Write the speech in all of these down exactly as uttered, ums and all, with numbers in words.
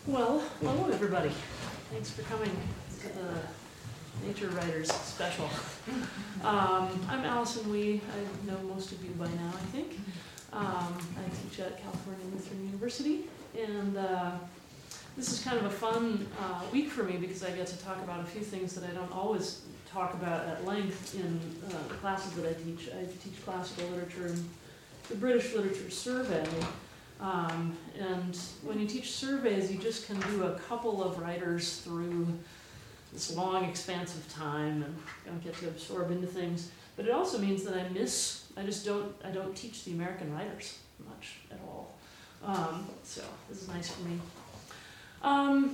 Well, hello everybody. Thanks for coming to the Nature Writers Special. Um, I'm Allison Wee. I know most of you by now, I think. Um, I teach at California Lutheran University, and uh, this is kind of a fun uh, week for me because I get to talk about a few things that I don't always talk about at length in uh, the classes that I teach. I teach classical literature and the British Literature Survey. Um, and when you teach surveys, you just can do a couple of writers through this long expanse of time and don't get to absorb into things. But it also means that I miss, I just don't, I don't teach the American writers much at all. Um, so this is nice for me. Um,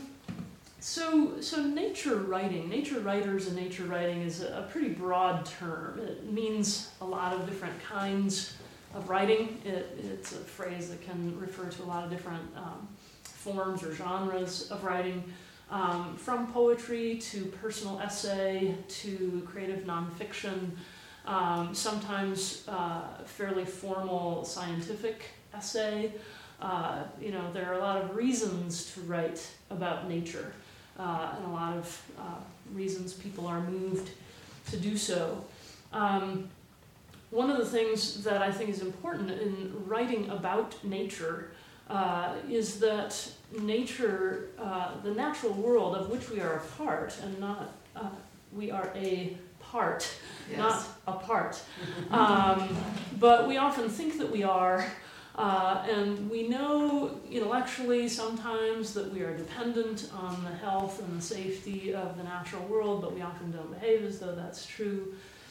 so, so nature writing, nature writers and nature writing is a, a pretty broad term. It means a lot of different kinds of writing. It, it's a phrase that can refer to a lot of different um, forms or genres of writing, um, from poetry to personal essay to creative nonfiction, um, sometimes uh, fairly formal scientific essay. Uh, you know, there are a lot of reasons to write about nature, uh, and a lot of uh, reasons people are moved to do so. Um, One of the things that I think is important in writing about nature uh, is that nature, uh, the natural world of which we are a part, and not uh, we are a part, yes. Not a part. Um, but we often think that we are, uh, and we know intellectually sometimes that we are dependent on the health and the safety of the natural world, but we often don't behave as though that's true.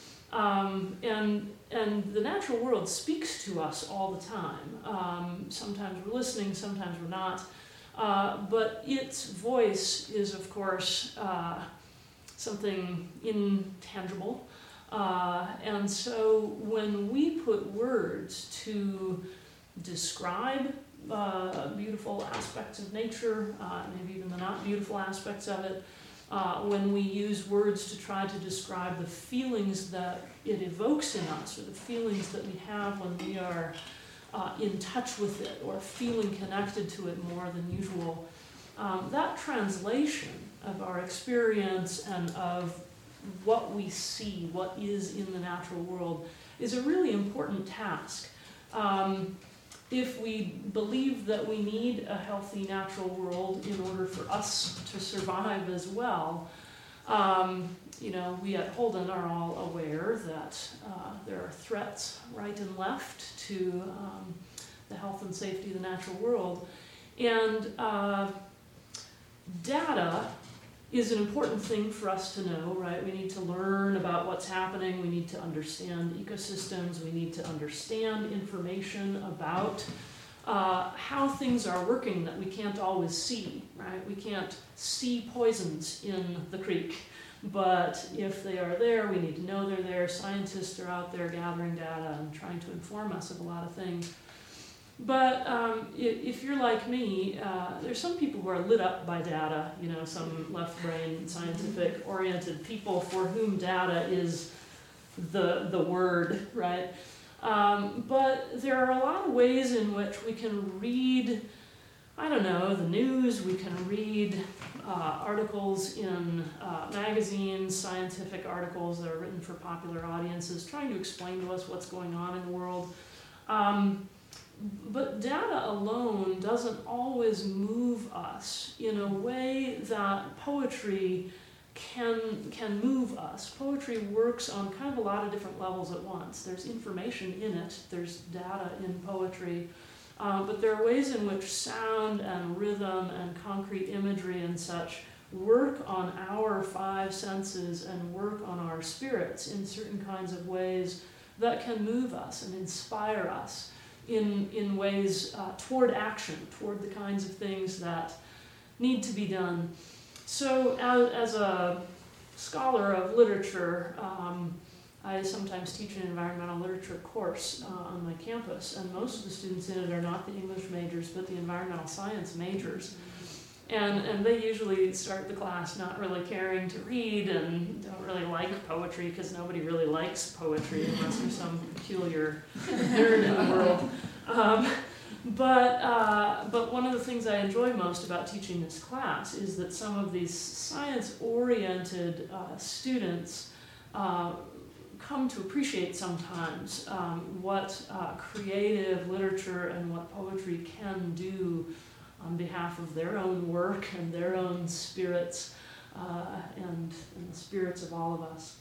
Um, and and the natural world speaks to us all the time. Um, sometimes we're listening, sometimes we're not. Uh, but its voice is, of course, uh, something intangible. Uh, and so when we put words to describe uh, beautiful aspects of nature, uh, maybe even the not beautiful aspects of it, Uh, when we use words to try to describe the feelings that it evokes in us, or the feelings that we have when we are uh, in touch with it, or feeling connected to it more than usual, um, that translation of our experience and of what we see, what is in the natural world, is a really important task. Um, If we believe that we need a healthy natural world in order for us to survive as well, um, you know, we at Holden are all aware that uh, there are threats right and left to um, the health and safety of the natural world. And uh, data is an important thing for us to know, right? We need to learn about what's happening. We need to understand ecosystems. We need to understand information about uh, how things are working that we can't always see, right? We can't see poisons in the creek, but if they are there, we need to know they're there. Scientists are out there gathering data and trying to inform us of a lot of things. But um, if you're like me, uh, there's some people who are lit up by data, you know, some left-brain, scientific-oriented people for whom data is the the word, right? Um, but there are a lot of ways in which we can read, I don't know, the news, we can read uh, articles in uh, magazines, scientific articles that are written for popular audiences, trying to explain to us what's going on in the world. Um, But data alone doesn't always move us in a way that poetry can can move us. Poetry works on kind of a lot of different levels at once. There's information in it, there's data in poetry, uh, but there are ways in which sound and rhythm and concrete imagery and such work on our five senses and work on our spirits in certain kinds of ways that can move us and inspire us in in ways uh, toward action, toward the kinds of things that need to be done. So as, as a scholar of literature, um, I sometimes teach an environmental literature course uh, on my campus, and most of the students in it are not the English majors, but the environmental science majors. And and they usually start the class not really caring to read and don't really like poetry, because nobody really likes poetry unless there's some peculiar nerd in the world. Um, But, uh, but one of the things I enjoy most about teaching this class is that some of these science-oriented uh, students uh, come to appreciate sometimes um, what uh, creative literature and what poetry can do on behalf of their own work and their own spirits uh, and, and the spirits of all of us.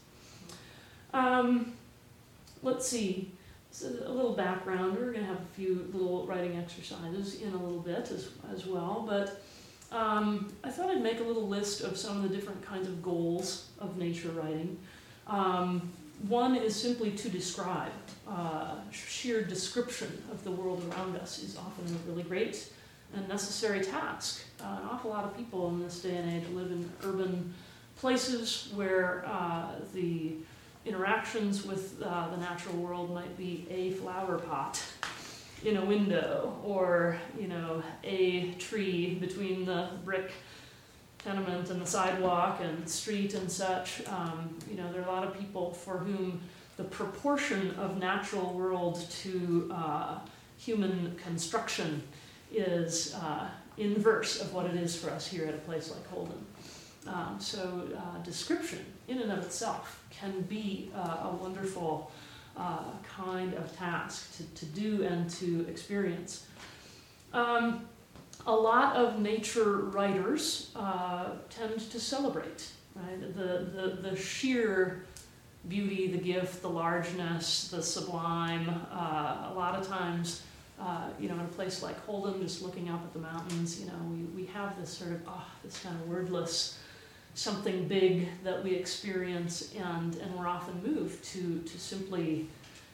Um, let's see. So a little background. We're going to have a few little writing exercises in a little bit as, as well, but um, I thought I'd make a little list of some of the different kinds of goals of nature writing. Um, one is simply to describe. Uh, sheer description of the world around us is often a really great and necessary task. Uh, an awful lot of people in this day and age live in urban places where uh, the interactions with uh, the natural world might be a flower pot in a window, or you know, a tree between the brick tenement and the sidewalk and street and such. Um, you know, there are a lot of people for whom the proportion of natural world to uh, human construction is uh, inverse of what it is for us here at a place like Holden. Um, so uh, description in and of itself can be uh, a wonderful uh, kind of task to, to do and to experience. Um, a lot of nature writers uh, tend to celebrate, right? The, the, the sheer beauty, the gift, the largeness, the sublime. Uh, a lot of times, uh, you know, in a place like Holden, just looking up at the mountains, you know, we, we have this sort of, oh, this kind of wordless something big that we experience, and, and we're often moved to, to simply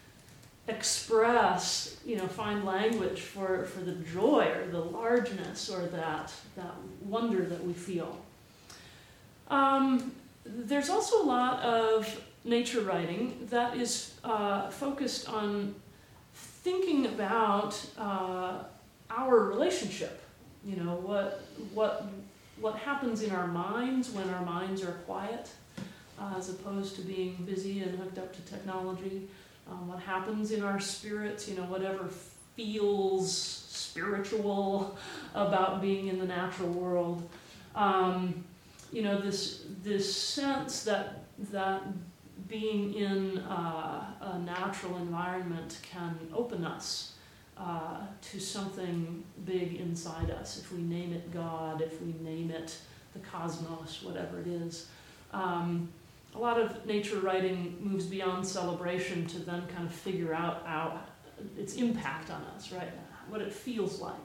express, you know, find language for, for the joy or the largeness or that, that wonder that we feel. Um, there's also a lot of nature writing that is uh, focused on thinking about uh, our relationship. You know, what what what happens in our minds when our minds are quiet, uh, as opposed to being busy and hooked up to technology. Um, what happens in our spirits, you know, whatever feels spiritual about being in the natural world. Um, you know, this this sense that that being in uh, a natural environment can open us uh, to something big inside us. If we name it God, if we name it the cosmos, whatever it is. Um, a lot of nature writing moves beyond celebration to then kind of figure out our, its impact on us, right? What it feels like.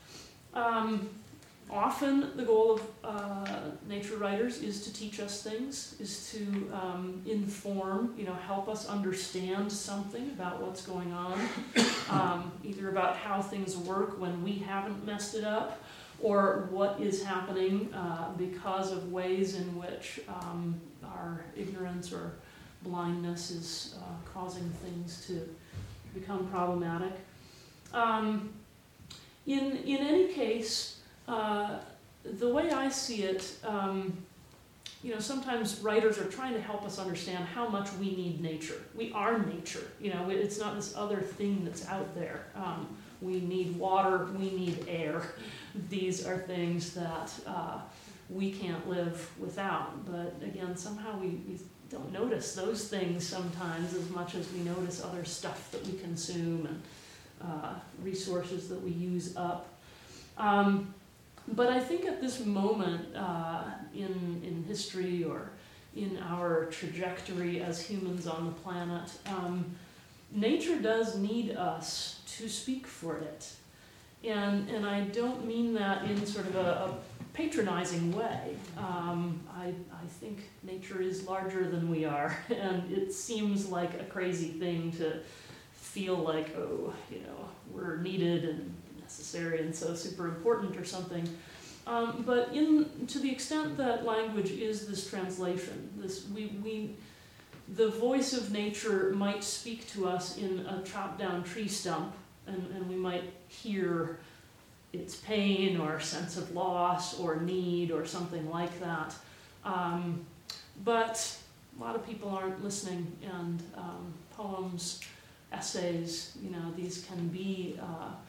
Um, Often the goal of uh, nature writers is to teach us things, is to um, inform, you know, help us understand something about what's going on, um, either about how things work when we haven't messed it up, or what is happening uh, because of ways in which um, our ignorance or blindness is uh, causing things to become problematic. Um, in, in any case, Uh, the way I see it, um, you know, sometimes writers are trying to help us understand how much we need nature. We are nature, you know, it's not this other thing that's out there. Um, we need water, we need air. These are things that uh, we can't live without. But again, somehow we, we don't notice those things sometimes as much as we notice other stuff that we consume and uh, resources that we use up. Um, But I think at this moment uh, in, in history or in our trajectory as humans on the planet, um, nature does need us to speak for it. And, and I don't mean that in sort of a, a patronizing way. Um, I, I think nature is larger than we are, and it seems like a crazy thing to feel like, oh, you know, we're needed and necessary and so super important or something. Um, but in to the extent that language is this translation, this we we the voice of nature might speak to us in a chopped down tree stump, and, and we might hear its pain or sense of loss or need or something like that. Um, but a lot of people aren't listening, and um, poems, essays, you know, these can be uh,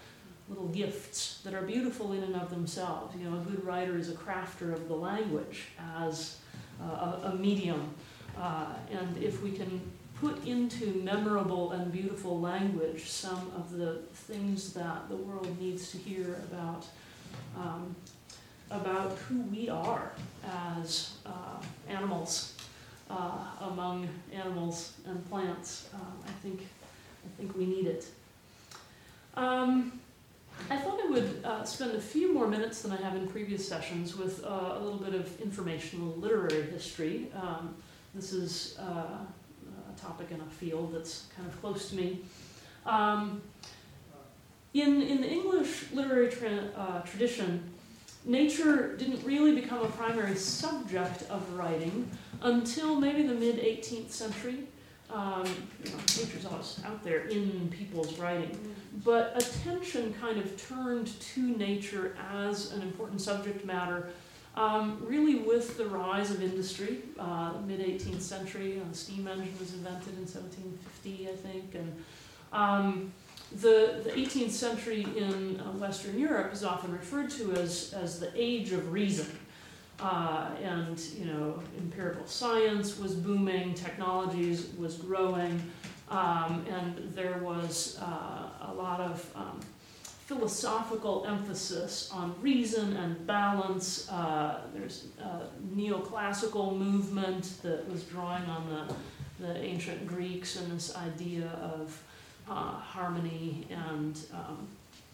little gifts that are beautiful in and of themselves. You know, a good writer is a crafter of the language as uh, a, a medium. Uh, and if we can put into memorable and beautiful language some of the things that the world needs to hear about um, about who we are as uh, animals, uh, among animals and plants, um, I think I think we need it. Um, I thought I would uh, spend a few more minutes than I have in previous sessions with uh, a little bit of informational literary history. Um, this is uh, a topic in a field that's kind of close to me. Um, in, in the English literary tra- uh, tradition, nature didn't really become a primary subject of writing until maybe the mid-eighteenth century. Um, you know, nature's always out there in people's writing, but attention kind of turned to nature as an important subject matter, um, really with the rise of industry. Uh, mid-eighteenth century, uh, the steam engine was invented in seventeen fifty, I think, and um, the, the eighteenth century in uh, Western Europe is often referred to as, as the age of reason. Uh, and, you know, empirical science was booming, technologies was growing, um, and there was uh, a lot of um, philosophical emphasis on reason and balance. Uh, there's a neoclassical movement that was drawing on the, the ancient Greeks and this idea of uh, harmony and um,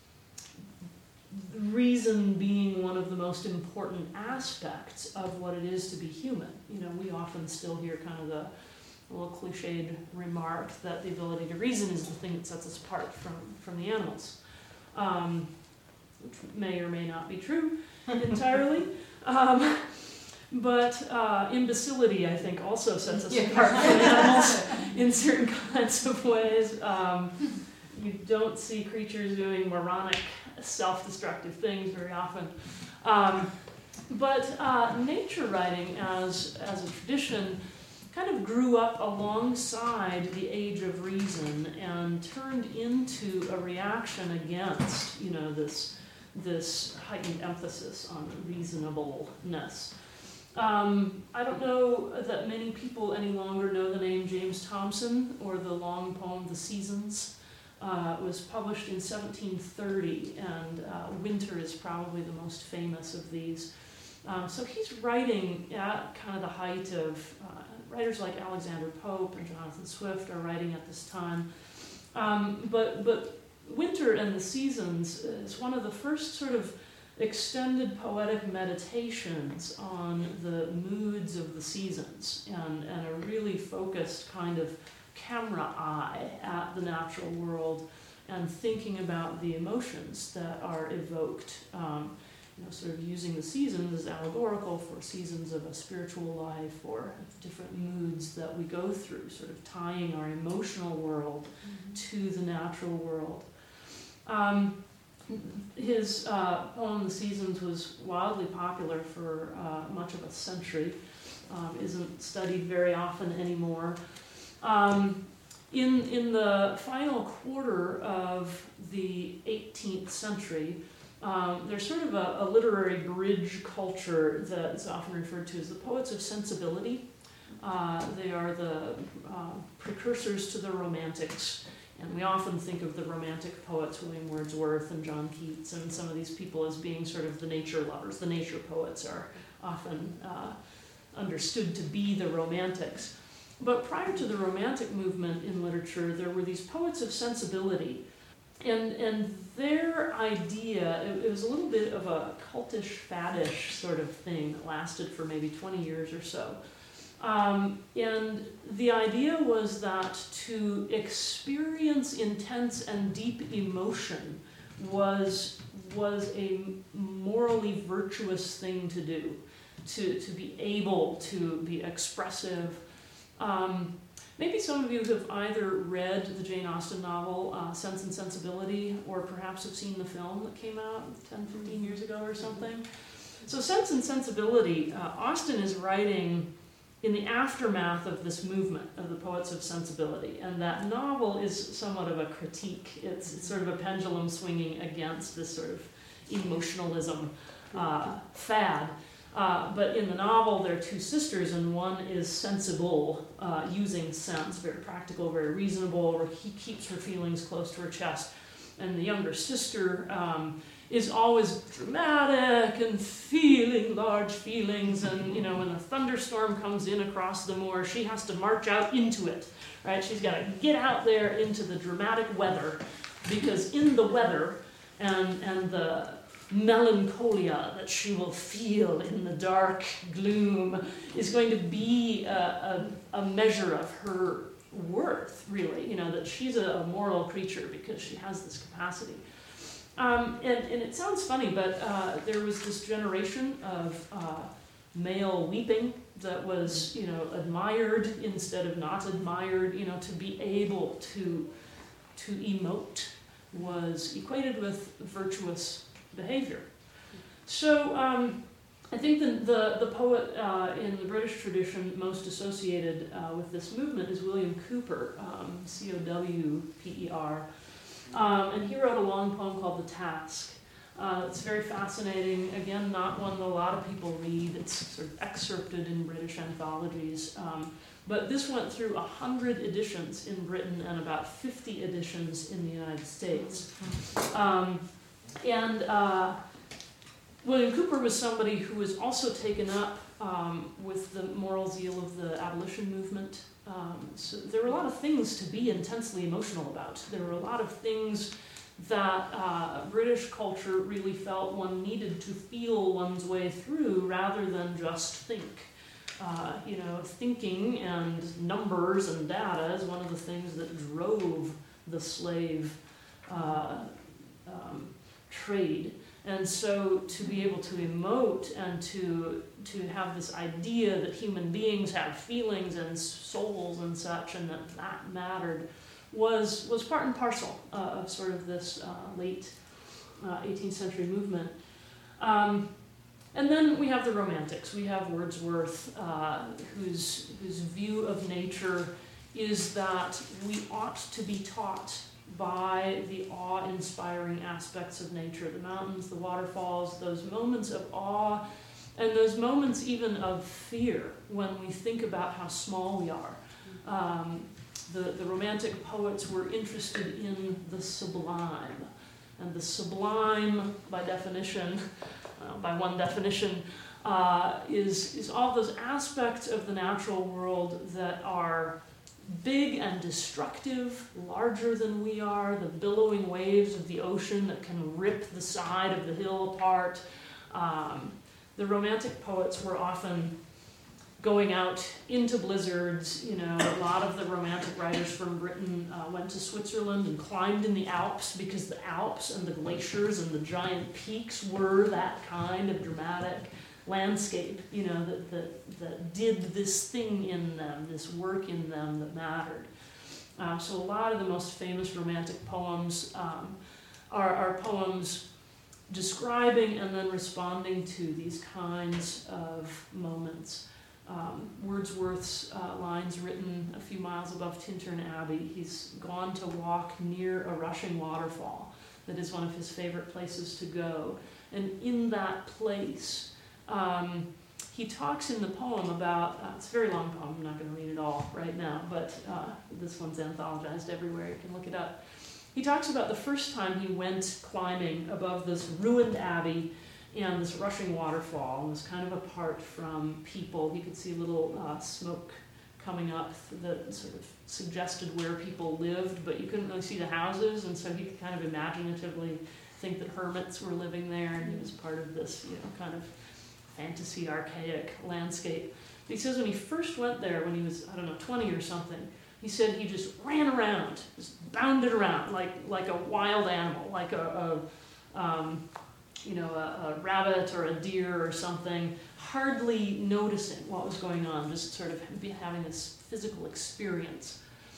reason being one of the most important aspects of what it is to be human. You know, we often still hear kind of the little cliched remark that the ability to reason is the thing that sets us apart from, from the animals, um, which may or may not be true entirely. Um, but uh, imbecility, I think, also sets us yeah. apart from animals in certain kinds of ways. Um, you don't see creatures doing moronic self-destructive things very often. Um, but uh, nature writing as, as a tradition kind of grew up alongside the age of reason and turned into a reaction against, you know, this, this heightened emphasis on reasonableness. Um, I don't know that many people any longer know the name James Thomson or the long poem The Seasons. Uh, it was published in seventeen thirty, and uh, Winter is probably the most famous of these. Um, so he's writing at kind of the height of, uh, writers like Alexander Pope and Jonathan Swift are writing at this time. Um, but, but Winter and the Seasons is one of the first sort of extended poetic meditations on the moods of the seasons, and, and a really focused kind of camera eye at the natural world and thinking about the emotions that are evoked, um, you know, sort of using the seasons as allegorical for seasons of a spiritual life or different moods that we go through, sort of tying our emotional world mm-hmm. to the natural world. Um, his uh, poem, The Seasons, was wildly popular for uh, much of a century, um, isn't studied very often anymore. Um, in, in the final quarter of the eighteenth century, um, there's sort of a, a literary bridge culture that is often referred to as the poets of sensibility. Uh, they are the uh, precursors to the Romantics, and we often think of the Romantic poets, William Wordsworth and John Keats, and some of these people as being sort of the nature lovers. The nature poets are often uh, understood to be the Romantics. But prior to the Romantic movement in literature, there were these poets of sensibility. And and their idea, it, it was a little bit of a cultish, faddish sort of thing that lasted for maybe twenty years or so. Um, and the idea was that to experience intense and deep emotion was, was a morally virtuous thing to do, to, to be able to be expressive. Um, maybe some of you have either read the Jane Austen novel, uh, Sense and Sensibility, or perhaps have seen the film that came out ten, fifteen years ago or something. So Sense and Sensibility, uh, Austen is writing in the aftermath of this movement of the poets of sensibility. And that novel is somewhat of a critique. It's, it's sort of a pendulum swinging against this sort of emotionalism uh, fad. Uh, but in the novel, there are two sisters, and one is sensible, uh, using sense, very practical, very reasonable, where he keeps her feelings close to her chest. And the younger sister um, is always dramatic and feeling large feelings, and you know, when a thunderstorm comes in across the moor, she has to march out into it, right? She's got to get out there into the dramatic weather, because in the weather and and the melancholia that she will feel in the dark gloom is going to be a, a, a measure of her worth, really, you know, that she's a, a moral creature because she has this capacity. Um, and, and it sounds funny, but uh, there was this generation of uh, male weeping that was, you know, admired instead of not admired. You know, to be able to to emote was equated with virtuous behavior. So um, I think the the, the poet uh, in the British tradition most associated uh, with this movement is William Cowper, um, C O W P E R. Um, and he wrote a long poem called The Task. Uh, it's very fascinating. Again, not one that a lot of people read. It's sort of excerpted in British anthologies. Um, but this went through one hundred editions in Britain and about fifty editions in the United States. Um, and uh, William Cowper was somebody who was also taken up um, with the moral zeal of the abolition movement. Um, so there were a lot of things to be intensely emotional about. There were a lot of things that uh, British culture really felt one needed to feel one's way through rather than just think. Uh, you know, thinking and numbers and data is one of the things that drove the slave uh, um, trade. And so to be able to emote and to to have this idea that human beings have feelings and souls and such, and that that mattered, was was part and parcel uh, of sort of this uh, late uh, eighteenth century movement. Um, and then we have the Romantics. We have Wordsworth, uh, whose whose view of nature is that we ought to be taught by the awe-inspiring aspects of nature, the mountains, the waterfalls, those moments of awe, and those moments even of fear when we think about how small we are. Um, the, the Romantic poets were interested in the sublime, and the sublime, by definition, uh, by one definition, uh, is, is all those aspects of the natural world that are big and destructive, larger than we are, the billowing waves of the ocean that can rip the side of the hill apart. Um, the Romantic poets were often going out into blizzards. You know, a lot of the Romantic writers from Britain uh, went to Switzerland and climbed in the Alps because the Alps and the glaciers and the giant peaks were that kind of dramatic landscape, you know, that, that, that did this thing in them, this work in them that mattered. Um, so a lot of the most famous Romantic poems um, are, are poems describing and then responding to these kinds of moments. Um, Wordsworth's uh, lines written a few miles above Tintern Abbey. He's gone to walk near a rushing waterfall that is one of his favorite places to go. And in that place, Um, he talks in the poem about, uh, it's a very long poem, I'm not going to read it all right now, but uh, this one's anthologized everywhere, you can look it up. He talks about the first time he went climbing above this ruined abbey and this rushing waterfall, and was kind of apart from people. He could see a little uh, smoke coming up that sort of suggested where people lived, but you couldn't really see the houses, and so he could kind of imaginatively think that hermits were living there, and he was part of this, you know, kind of fantasy, archaic landscape. But he says when he first went there, when he was, I don't know, twenty or something, he said he just ran around, just bounded around like like a wild animal, like a, a um, you know, a, a rabbit or a deer or something, hardly noticing what was going on, just sort of be having this physical experience.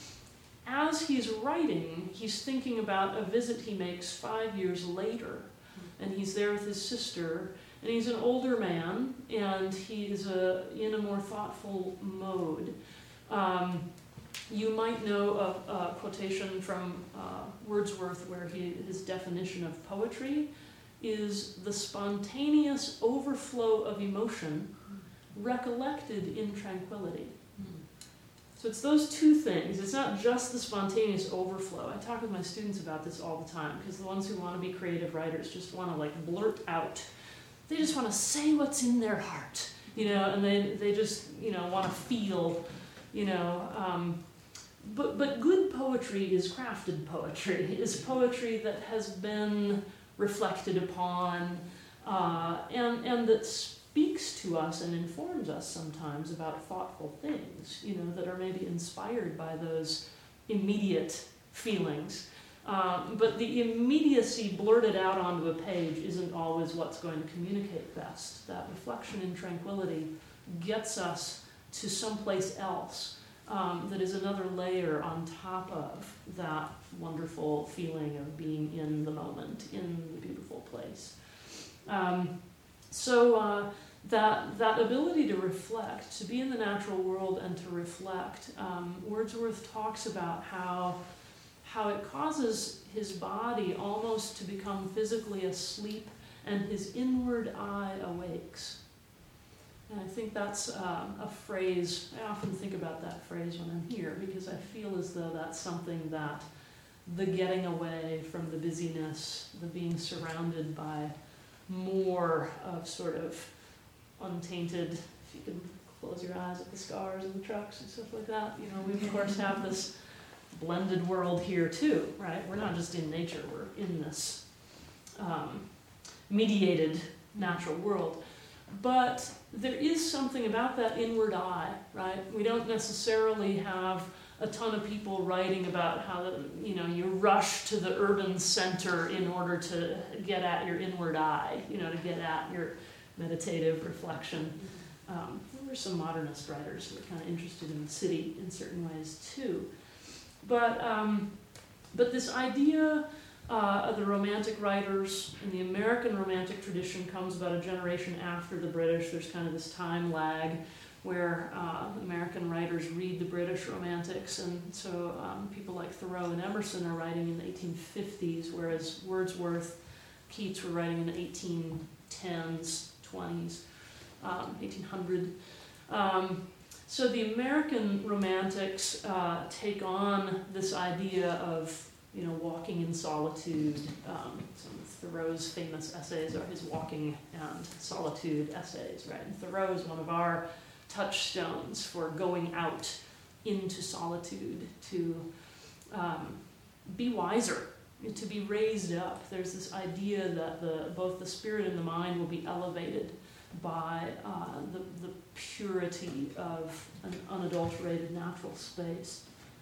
As he's writing, he's thinking about a visit he makes five years later, and he's there with his sister, And he's an older man, and he is a, in a more thoughtful mode. Um, you might know a, a quotation from uh, Wordsworth where he, his definition of poetry is the spontaneous overflow of emotion recollected in tranquility. So it's those two things. It's not just the spontaneous overflow. I talk with my students about this all the time, because the ones who want to be creative writers just want to like blurt out. They just want to say what's in their heart, you know, and they they just, you know, want to feel, you know. Um, but but good poetry is crafted poetry. Is poetry that has been reflected upon, uh, and and that speaks to us and informs us sometimes about thoughtful things, you know, that are maybe inspired by those immediate feelings. Um, but the immediacy blurted out onto a page isn't always what's going to communicate best. That reflection in tranquility gets us to someplace else um, that is another layer on top of that wonderful feeling of being in the moment, in the beautiful place. Um, so uh, that that ability to reflect, to be in the natural world and to reflect, um, Wordsworth talks about how how it causes his body almost to become physically asleep and his inward eye awakes. And I think that's uh, a phrase, I often think about that phrase when I'm here, because I feel as though that's something that the getting away from the busyness, the being surrounded by more of sort of untainted, if you can close your eyes at the scars and the trucks and stuff like that, you know, we of course have this blended world here too, right? We're not just in nature, we're in this um, mediated natural world. But there is something about that inward eye, right? We don't necessarily have a ton of people writing about how, you know, you rush to the urban center in order to get at your inward eye, you know, to get at your meditative reflection. Um, there were some modernist writers who were kind of interested in the city in certain ways too. But um, but this idea uh, of the Romantic writers in the American Romantic tradition comes about a generation after the British. There's kind of this time lag where uh, American writers read the British Romantics, and so um, people like Thoreau and Emerson are writing in the eighteen fifties, whereas Wordsworth, Keats were writing in the eighteen tens, twenties, um, eighteen hundred. Um, So the American Romantics uh, take on this idea of, you know, walking in solitude. Um, some of Thoreau's famous essays are his walking and solitude essays, right? And Thoreau is one of our touchstones for going out into solitude to um, be wiser, to be raised up. There's this idea that the both the spirit and the mind will be elevated by uh, the, the purity of an unadulterated natural space.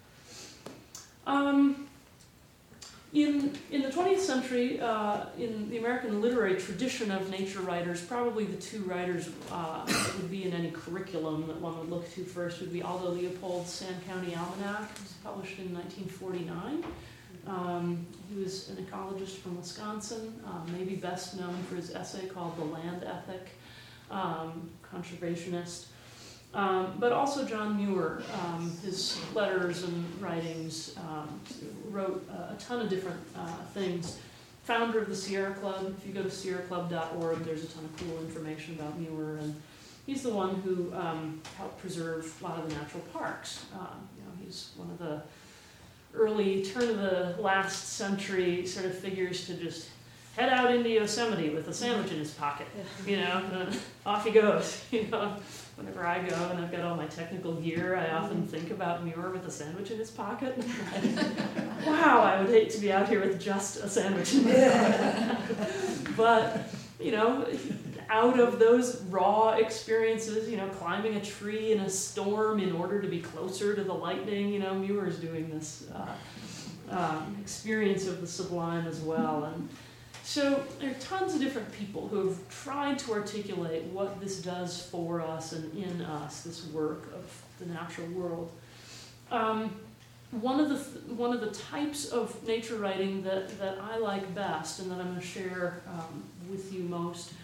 Um, in, in the twentieth century, uh, in the American literary tradition of nature writers, probably the two writers uh, that would be in any curriculum that one would look to first would be Aldo Leopold's Sand County Almanac. It was published in nineteen forty-nine. Um, he was an ecologist from Wisconsin, uh, maybe best known for his essay called The Land Ethic. Um, conservationist, um, but also John Muir, um, his letters and writings, um, wrote uh, a ton of different uh, things. Founder of the Sierra Club. If you go to sierra club dot org, there's a ton of cool information about Muir, and he's the one who um, helped preserve a lot of the natural parks. Um, you know, he's one of the early turn of the last century sort of figures to just head out into Yosemite with a sandwich in his pocket, you know, and off he goes, you know. Whenever I go and I've got all my technical gear, I often think about Muir with a sandwich in his pocket. Wow, I would hate to be out here with just a sandwich in my pocket. But, you know, out of those raw experiences, you know, climbing a tree in a storm in order to be closer to the lightning, you know, Muir's doing this uh, um, experience of the sublime as well. And so there are tons of different people who have tried to articulate what this does for us and in us, this work of the natural world. Um, one of the th- one of the types of nature writing that, that I like best and that I'm going to share um, with you most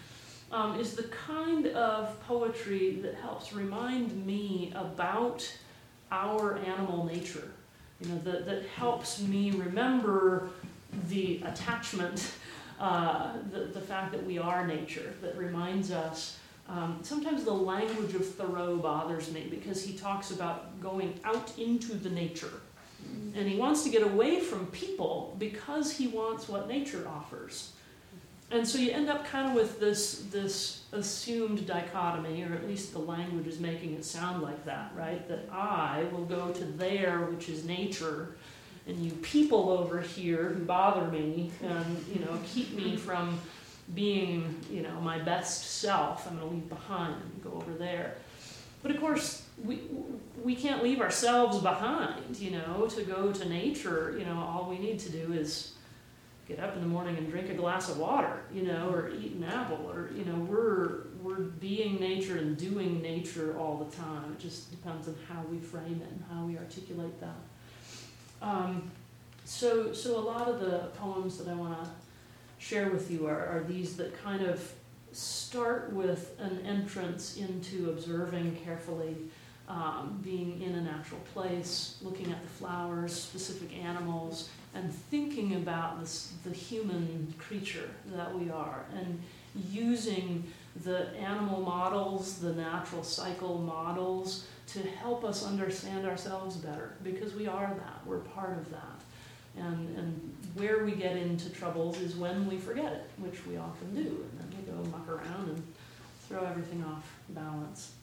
um, is the kind of poetry that helps remind me about our animal nature. You know, that, that helps me remember the attachment, uh, the, the fact that we are nature, that reminds us. Um, sometimes the language of Thoreau bothers me because he talks about going out into the nature. And he wants to get away from people because he wants what nature offers. And so you end up kind of with this, this assumed dichotomy, or at least the language is making it sound like that, right? That I will go to there, which is nature, and you people over here who bother me and, you know, keep me from being, you know, my best self, I'm going to leave behind and go over there. But of course, we we can't leave ourselves behind, you know, to go to nature. You know, all we need to do is get up in the morning and drink a glass of water, you know, or eat an apple, or, you know, we're we're being nature and doing nature all the time. It just depends on how we frame it and how we articulate that. Um, so so a lot of the poems that I want to share with you are, are these that kind of start with an entrance into observing carefully, um, being in a natural place, looking at the flowers, specific animals, and thinking about this, the human creature that we are, and using the animal models, the natural cycle models, to help us understand ourselves better, because we are that, we're part of that. And, and where we get into troubles is when we forget it, which we often do, and then we go muck around and throw everything off balance.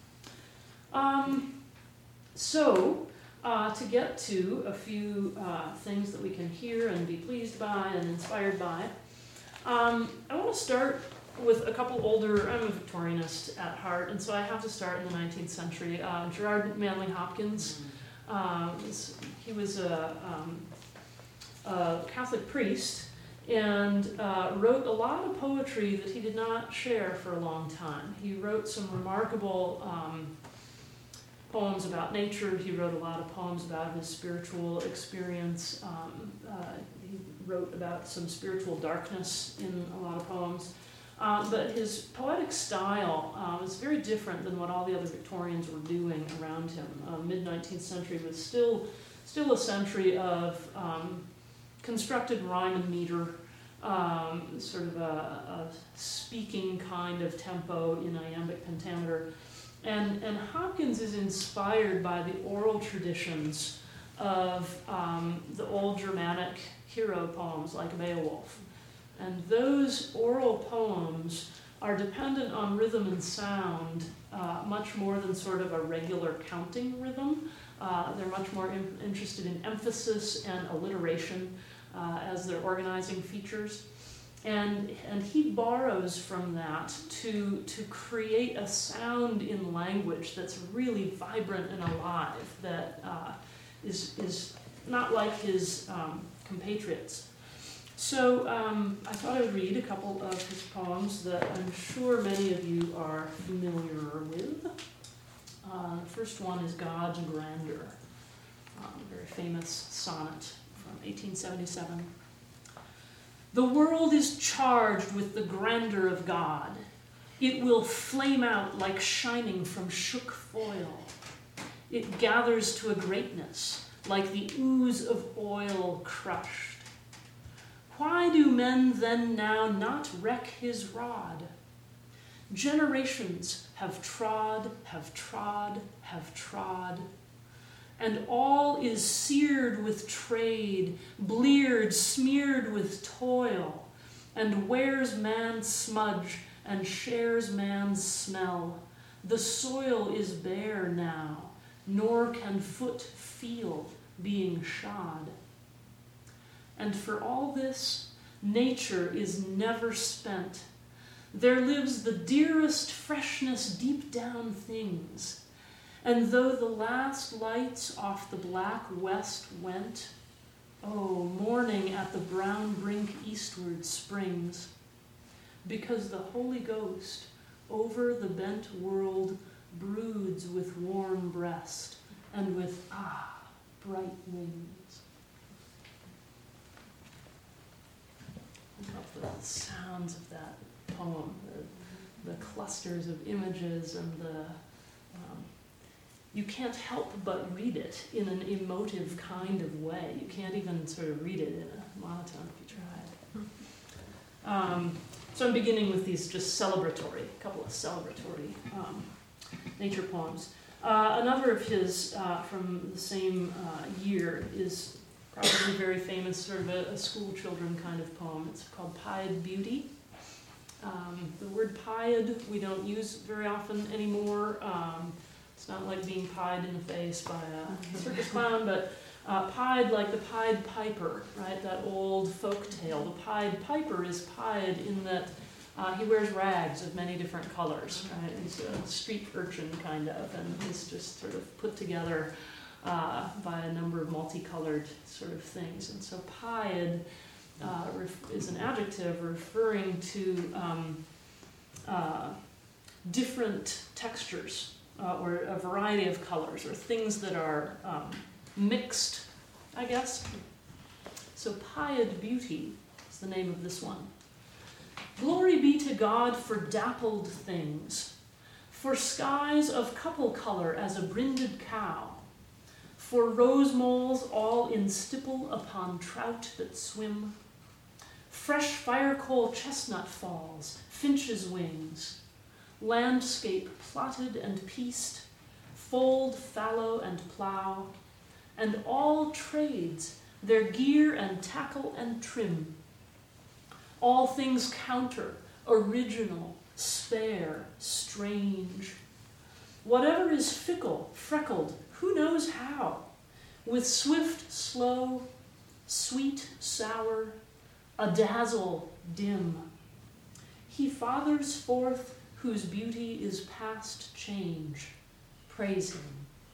Um, so, uh, to get to a few uh, things that we can hear and be pleased by and inspired by, um, I want to start with a couple older, I'm a Victorianist at heart, and so I have to start in the nineteenth century. Uh, Gerard Manley Hopkins, uh, was, he was a, um, a Catholic priest, and uh, wrote a lot of poetry that he did not share for a long time. He wrote some remarkable um, poems about nature. He wrote a lot of poems about his spiritual experience. Um, uh, he wrote about some spiritual darkness in a lot of poems. Uh, but his poetic style uh, was very different than what all the other Victorians were doing around him. Uh, mid-nineteenth century was still still a century of um, constructed rhyme and meter, um, sort of a, a speaking kind of tempo in iambic pentameter. And, and Hopkins is inspired by the oral traditions of um, the old Germanic hero poems like Beowulf. And those oral poems are dependent on rhythm and sound uh, much more than sort of a regular counting rhythm. Uh, they're much more in, interested in emphasis and alliteration uh, as their organizing features. And, and he borrows from that to, to create a sound in language that's really vibrant and alive, that uh, is, is not like his um, compatriots. So um, I thought I would read a couple of his poems that I'm sure many of you are familiar with. Uh, the first one is God's Grandeur, um, a very famous sonnet from eighteen seventy-seven. The world is charged with the grandeur of God. It will flame out like shining from shook foil. It gathers to a greatness like the ooze of oil crushed. Why do men then now not wreck his rod? Generations have trod, have trod, have trod, and all is seared with trade, bleared, smeared with toil, and wears man's smudge and shares man's smell. The soil is bare now, nor can foot feel being shod. And for all this, nature is never spent. There lives the dearest freshness deep down things. And though the last lights off the black west went, oh, morning at the brown brink eastward springs, because the Holy Ghost over the bent world broods with warm breast and with, ah, bright wings. I love the sounds of that poem, the the clusters of images and the, um, you can't help but read it in an emotive kind of way. You can't even sort of read it in a monotone if you tried. Um, so I'm beginning with these just celebratory, a couple of celebratory um, nature poems. Uh, another of his uh, from the same uh, year is probably very famous, sort of a, a school children kind of poem. It's called Pied Beauty. Um, the word pied we don't use very often anymore. Um, it's not like being pied in the face by a circus clown, but uh, pied like the Pied Piper, right? That old folk tale. The Pied Piper is pied in that uh, he wears rags of many different colors, right? He's a street urchin kind of, and he's just sort of put together uh, by a number of multicolored sort of things. And so pied Uh, ref- is an adjective referring to um, uh, different textures uh, or a variety of colors or things that are um, mixed, I guess. So Pied Beauty is the name of this one. Glory be to God for dappled things, for skies of couple color as a brinded cow, for rose moles all in stipple upon trout that swim, fresh fire-coal chestnut falls, finch's wings, landscape plotted and pieced, fold, fallow, and plough, and all trades, their gear and tackle and trim, all things counter, original, spare, strange, whatever is fickle, freckled, who knows how, with swift, slow, sweet, sour, a dazzle dim. He fathers forth whose beauty is past change. Praise him.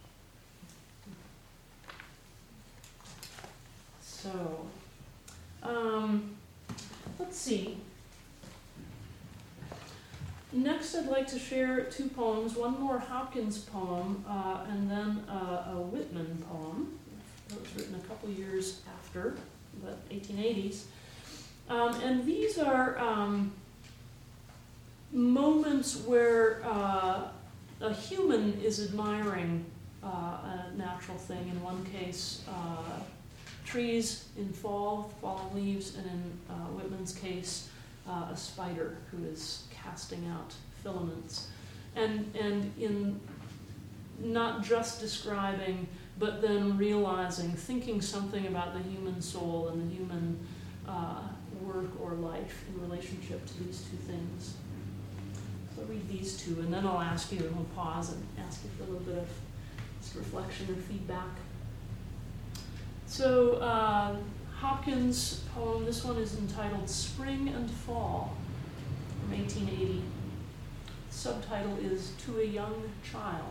So, um, let's see. Next, I'd like to share two poems, one more Hopkins poem, uh, and then uh, a Whitman poem. That was written a couple years after, the eighteen eighties. Um, and these are um, moments where uh, a human is admiring uh, a natural thing. In one case, uh, trees in fall, falling leaves, and in uh, Whitman's case, uh, a spider who is casting out filaments. And, and in not just describing, but then realizing, thinking something about the human soul and the human uh, work or life in relationship to these two things. So I'll read these two, and then I'll ask you, and we'll pause and ask you for a little bit of just reflection or feedback. So uh, Hopkins' poem, this one is entitled Spring and Fall, from eighteen eighty. The subtitle is To a Young Child.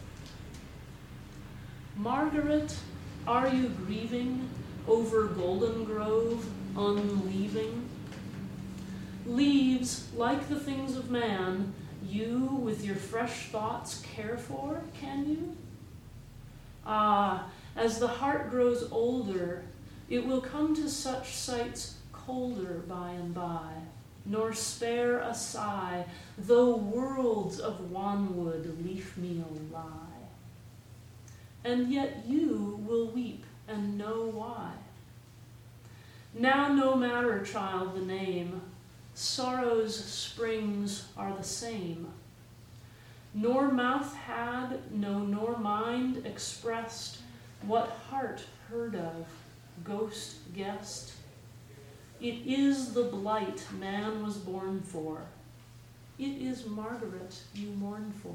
Margaret, are you grieving over Golden Grove, unleaving? Leaves, like the things of man, you with your fresh thoughts care for, can you? Ah, as the heart grows older, it will come to such sights colder by and by, nor spare a sigh, though worlds of wanwood leaf meal lie. And yet you will weep and know why. Now no matter, child, the name, sorrow's springs are the same. Nor mouth had, no, nor mind expressed what heart heard of, ghost guessed. It is the blight man was born for. It is Margaret you mourn for.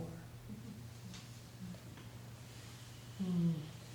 Hmm.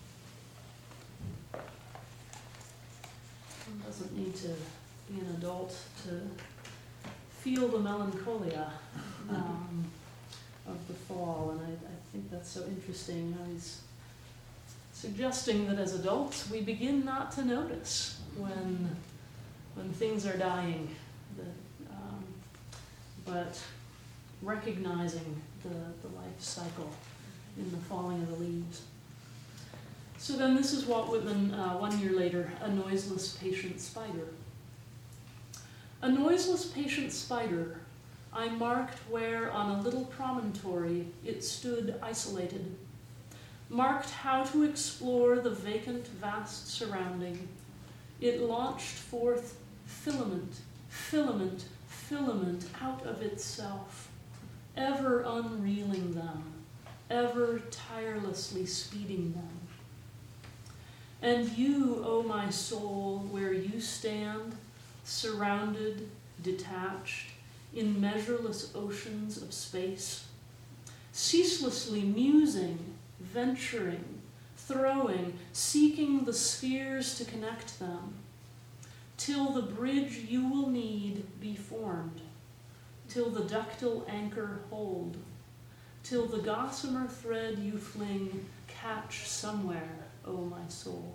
One doesn't need to be an adult to feel the melancholia um, of the fall, and I, I think that's so interesting. How he's suggesting that as adults we begin not to notice when when things are dying, the, um, but recognizing the, the life cycle in the falling of the leaves. So then this is Walt Whitman, uh, one year later, A Noiseless Patient Spider. A noiseless patient spider I marked where on a little promontory it stood isolated, marked how to explore the vacant, vast surrounding. It launched forth filament, filament, filament out of itself, ever unreeling them, ever tirelessly speeding them. And you, O my soul, where you stand, surrounded, detached, in measureless oceans of space, ceaselessly musing, venturing, throwing, seeking the spheres to connect them, till the bridge you will need be formed, till the ductile anchor hold, till the gossamer thread you fling catch somewhere, O my soul.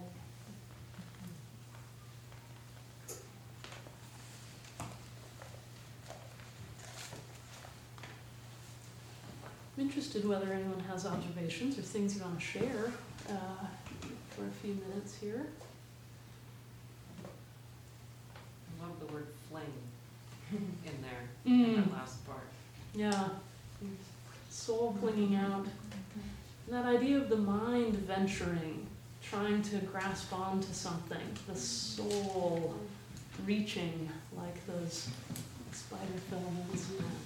I'm interested whether anyone has observations or things you want to share uh, for a few minutes here. I love the word fling in there, Mm. in that last part. Yeah, soul clinging out. And that idea of the mind venturing, trying to grasp onto something, the soul reaching like those spider filaments.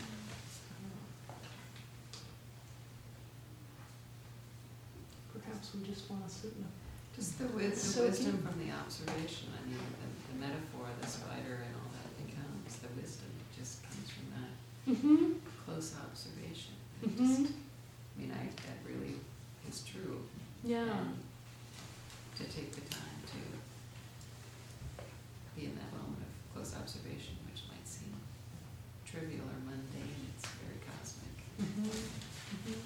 Perhaps we just want to sit in a Just the, wis- the So wisdom deep. from the observation, I mean, the, the metaphor, the spider and all that becomes, the wisdom just comes from that Mm-hmm. close observation. It Mm-hmm. just, I mean, I, that really is true. Yeah. And to take the time to be in that moment of close observation, which might seem trivial or mundane, it's very cosmic. Mm-hmm. Mm-hmm.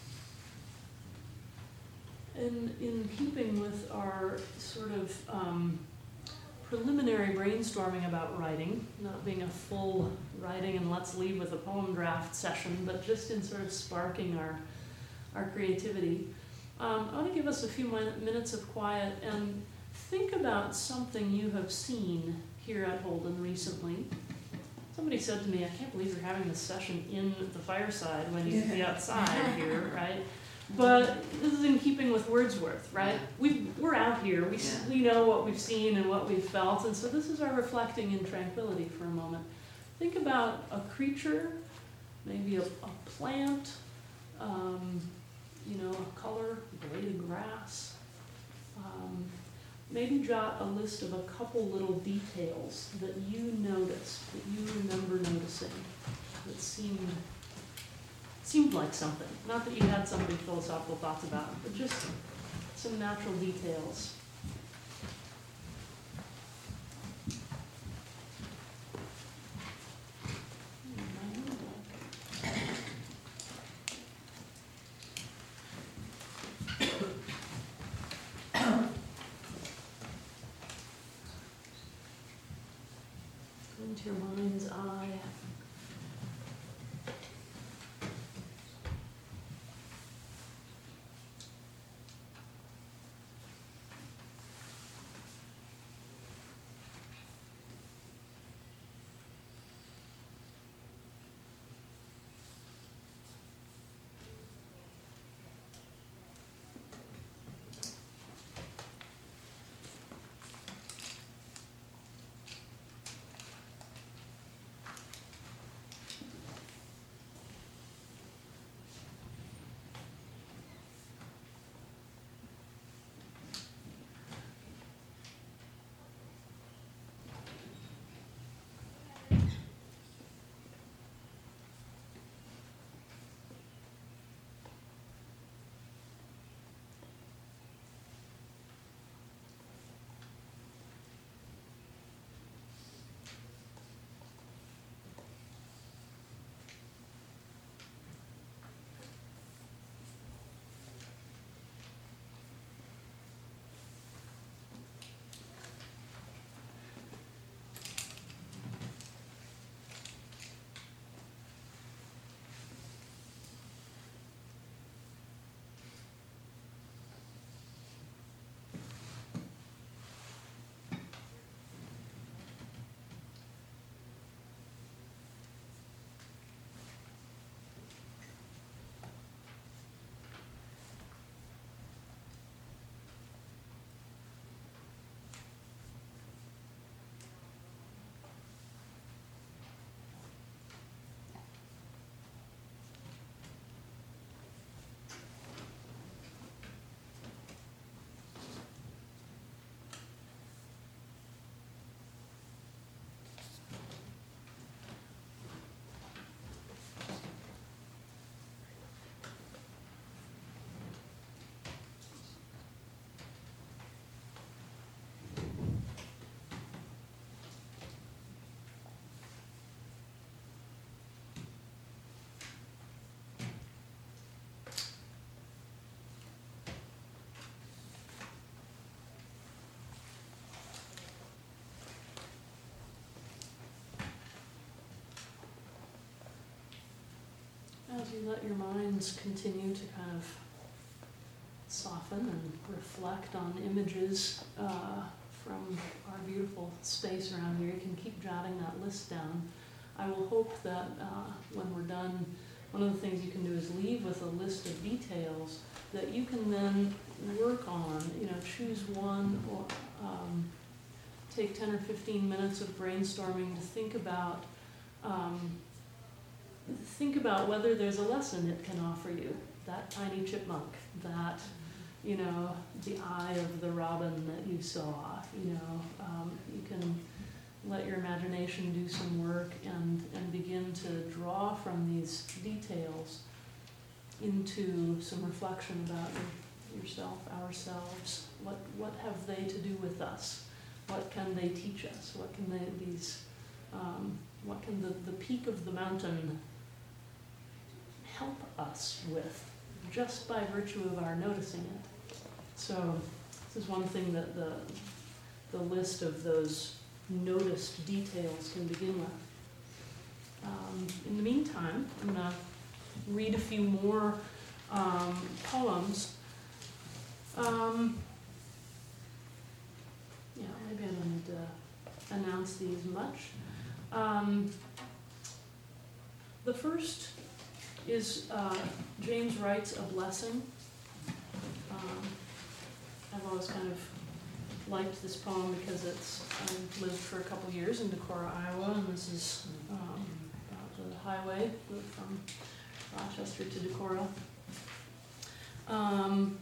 And in keeping with our sort of um, preliminary brainstorming about writing, not being a full writing and let's leave with a poem draft session, but just in sort of sparking our our creativity, um, I want to give us a few min- minutes of quiet and think about something you have seen here at Holden recently. Somebody said to me, I can't believe you're having this session in the fireside when you could be outside here, right? But this is in keeping with Wordsworth, right? Yeah. We we're out here. We Yeah. we know what we've seen and what we've felt, and so this is our reflecting in tranquility for a moment. Think about a creature, maybe a, a plant, um, you know, a color, a blade of grass. Um, maybe jot a list of a couple little details that you noticed, that you remember noticing, that seemed. Seemed like something. Not that you had some big philosophical thoughts about it, but just some natural details. Go into your mind's eye. you let your minds continue to kind of soften and reflect on images uh, from our beautiful space around here, you can keep jotting that list down. I will hope that uh, when we're done, one of the things you can do is leave with a list of details that you can then work on, you know, choose one or um, take ten or fifteen minutes of brainstorming to think about um, think about whether there's a lesson it can offer you. That tiny chipmunk, that, you know, the eye of the robin that you saw, you know, um, you can let your imagination do some work and, and begin to draw from these details into some reflection about your, yourself, ourselves. What what have they to do with us? What can they teach us? What can they, these, um, what can the, the peak of the mountain help us with, just by virtue of our noticing it? So this is one thing that the, the list of those noticed details can begin with. Um, in the meantime, I'm going to read a few more um, poems. Um, yeah, maybe I don't need to announce these much. Um, the first is uh, James Wright's A Blessing. Um, I've always kind of liked this poem because it's, I've lived for a couple years in Decorah, Iowa, and this is um, about the highway from Rochester to Decorah. Um,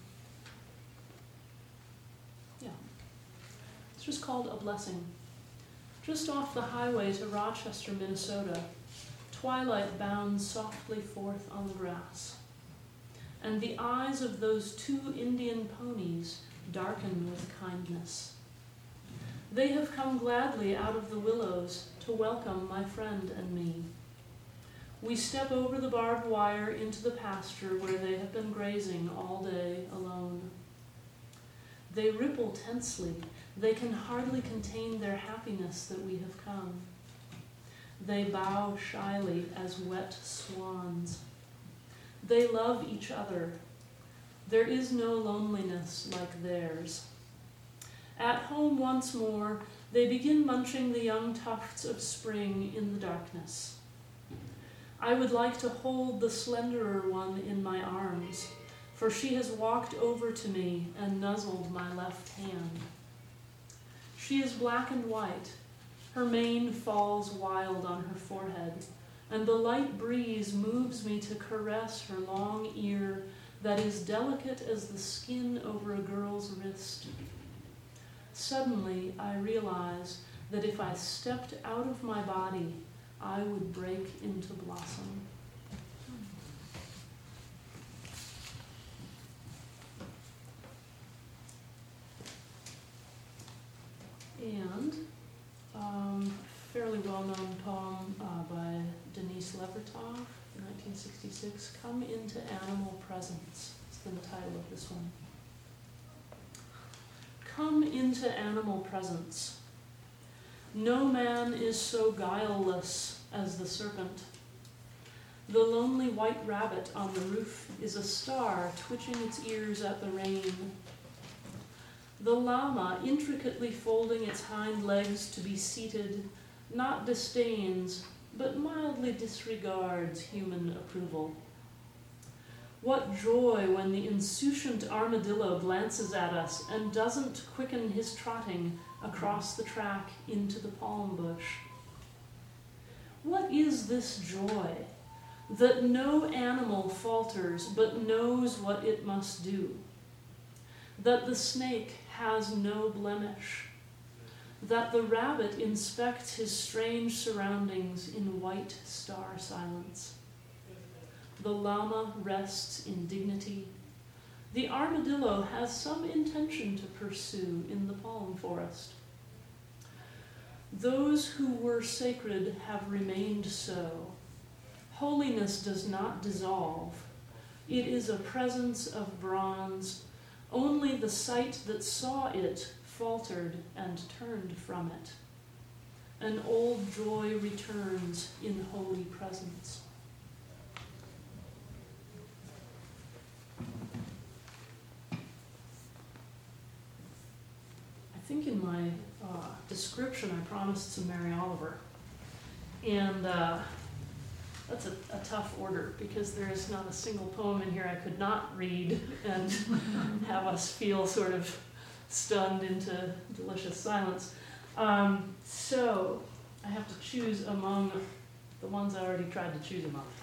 yeah. It's just called A Blessing. Just off the highway to Rochester, Minnesota, twilight bounds softly forth on the grass, and the eyes of those two Indian ponies darken with kindness. They have come gladly out of the willows to welcome my friend and me. We step over the barbed wire into the pasture where they have been grazing all day alone. They ripple tensely. They can hardly contain their happiness that we have come. They bow shyly as wet swans. They love each other. There is no loneliness like theirs. At home once more, they begin munching the young tufts of spring in the darkness. I would like to hold the slenderer one in my arms, for she has walked over to me and nuzzled my left hand. She is black and white. Her mane falls wild on her forehead, and the light breeze moves me to caress her long ear that is delicate as the skin over a girl's wrist. Suddenly, I realize that if I stepped out of my body, I would break into blossom. And um, fairly well-known poem uh, by Denise Levertov, nineteen sixty-six, Come into Animal Presence. It's the title of this one. Come into animal presence. No man is so guileless as the serpent. The lonely white rabbit on the roof is a star twitching its ears at the rain. The llama, intricately folding its hind legs to be seated, not disdains, but mildly disregards human approval. What joy when the insouciant armadillo glances at us and doesn't quicken his trotting across the track into the palm bush. What is this joy? That no animal falters but knows what it must do. That the snake has no blemish. That the rabbit inspects his strange surroundings in white star silence. The llama rests in dignity. The armadillo has some intention to pursue in the palm forest. Those who were sacred have remained so. Holiness does not dissolve. It is a presence of bronze. Only the sight that saw it faltered and turned from it. An old joy returns in holy presence. think in my uh, description I promised some Mary Oliver. And uh, that's a, a tough order because there is not a single poem in here I could not read and have us feel sort of stunned into delicious silence. Um, so I have to choose among the ones I already tried to choose among.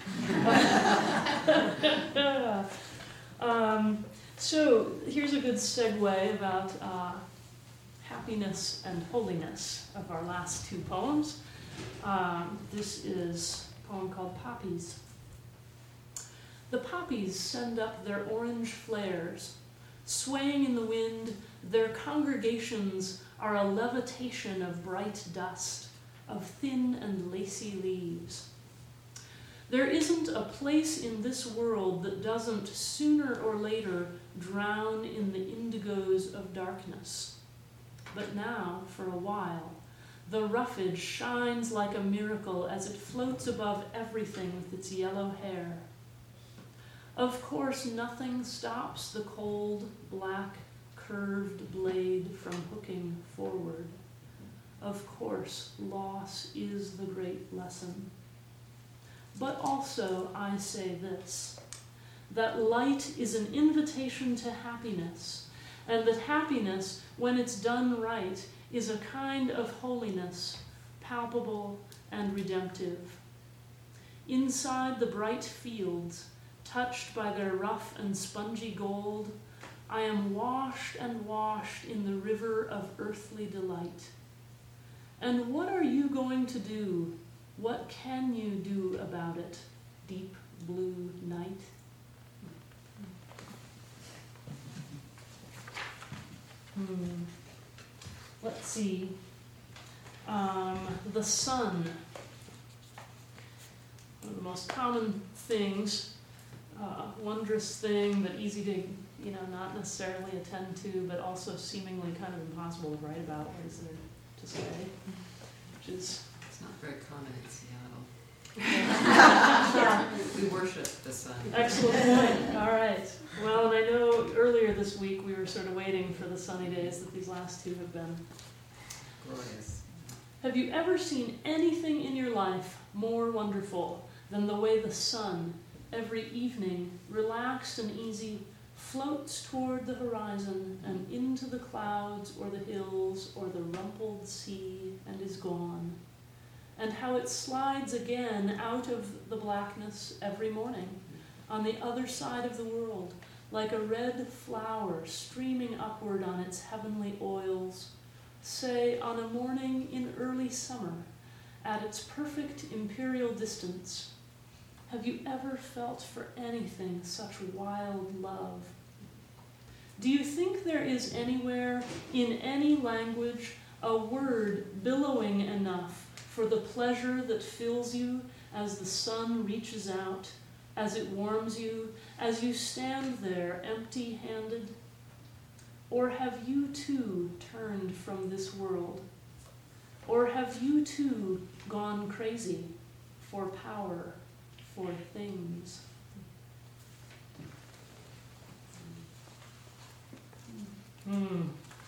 um, so here's a good segue about uh, happiness and holiness of our last two poems. Um, this is a poem called Poppies. The poppies send up their orange flares. Swaying in the wind, their congregations are a levitation of bright dust, of thin and lacy leaves. There isn't a place in this world that doesn't sooner or later drown in the indigos of darkness. But now, for a while, the roughage shines like a miracle as it floats above everything with its yellow hair. Of course, nothing stops the cold, black, curved blade from hooking forward. Of course, loss is the great lesson. But also, I say this, that light is an invitation to happiness, and that happiness, when it's done right, is a kind of holiness, palpable and redemptive. Inside the bright fields, touched by their rough and spongy gold, I am washed and washed in the river of earthly delight. And what are you going to do? What can you do about it, deep blue night? Hmm. Let's see. Um, the sun. One of the most common things, uh, wondrous thing, but easy to, you know, not necessarily attend to, but also seemingly kind of impossible to write about. What is there to say? Which is It's not very common in Seattle. yeah. We worship the sun. Excellent point. All right. Well, and I know earlier this week we were sort of waiting for the sunny days that these last two have been. Glorious. Have you ever seen anything in your life more wonderful than the way the sun, every evening, relaxed and easy, floats toward the horizon and into the clouds or the hills or the rumpled sea and is gone? And how it slides again out of the blackness every morning on the other side of the world, like a red flower streaming upward on its heavenly oils, say on a morning in early summer, at its perfect imperial distance. Have you ever felt for anything such wild love? Do you think there is anywhere, in any language, a word billowing enough for the pleasure that fills you as the sun reaches out, as it warms you, as you stand there empty-handed? Or have you too turned from this world? Or have you too gone crazy for power, for things? Hmm.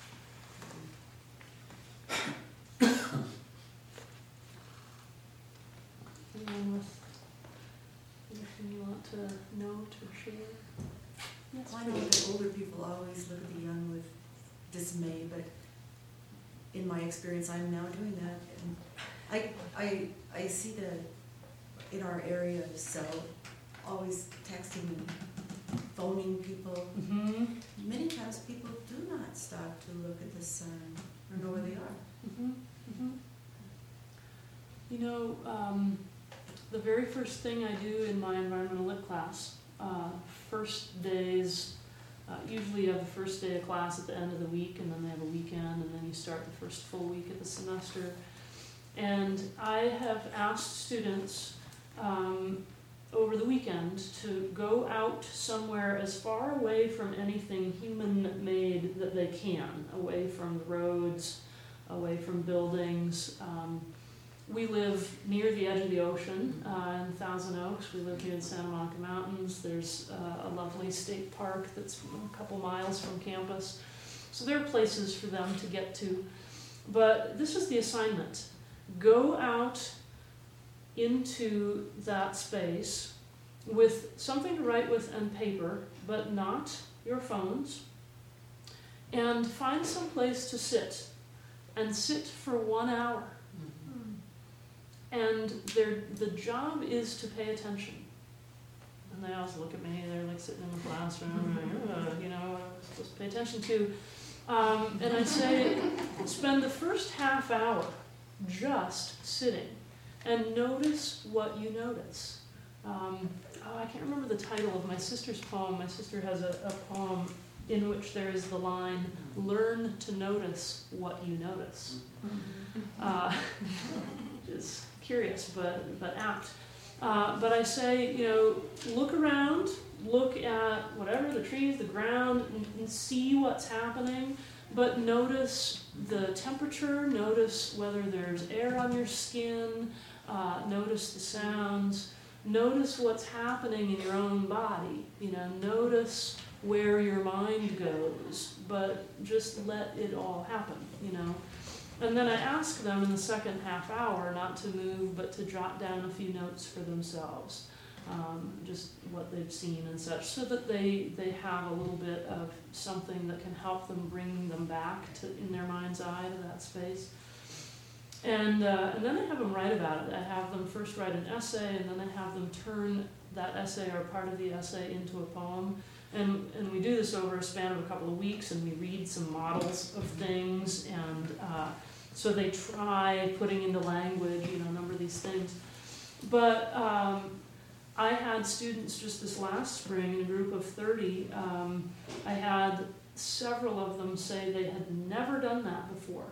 Anyone with anything you want to note or share? Yes, Well, I know that older people always look at the young with dismay, but in my experience, I'm now doing that. And I, I, I see the, in our area of cell, always texting and phoning people. Mm-hmm. Many times people do not stop to look at the sun or know where they are. Mm-hmm. Mm-hmm. You know, um, the very first thing I do in my environmental lit class, uh, first days, uh, usually you have the first day of class at the end of the week, and then they have a weekend, and then you start the first full week of the semester. And I have asked students um, over the weekend to go out somewhere as far away from anything human-made that they can, away from the roads, away from buildings. Um, we live near the edge of the ocean uh, in Thousand Oaks. We live near the Santa Monica Mountains. There's uh, a lovely state park that's a couple miles from campus. So there are places for them to get to. But this is the assignment. Go out into that space with something to write with and paper, but not your phones, and find some place to sit, and sit for one hour. And their, the job is to pay attention. And they always look at me, they're like sitting in the classroom, like, uh, you know, what am I supposed to pay attention to? Um, and I say, spend the first half hour just sitting and notice what you notice. Um, oh, I can't remember the title of my sister's poem. My sister has a, a poem in which there is the line, learn to notice what you notice. Uh, which is curious, but, but apt. Uh, but I say, you know, look around, look at whatever, the trees, the ground, and, and see what's happening, but notice the temperature, notice whether there's air on your skin, uh, notice the sounds, notice what's happening in your own body, you know, notice where your mind goes, but just let it all happen, you know. And then I ask them in the second half hour not to move, but to jot down a few notes for themselves, um, just what they've seen and such, so that they, they have a little bit of something that can help them bring them back to in their mind's eye to that space. And, uh, and then I have them write about it. I have them first write an essay, and then I have them turn that essay or part of the essay into a poem. And, and we do this over a span of a couple of weeks, and we read some models of things, and uh, so they try putting into language, you know, a number of these things. But um, I had students just this last spring in a group of thirty. Um, I had several of them say they had never done that before.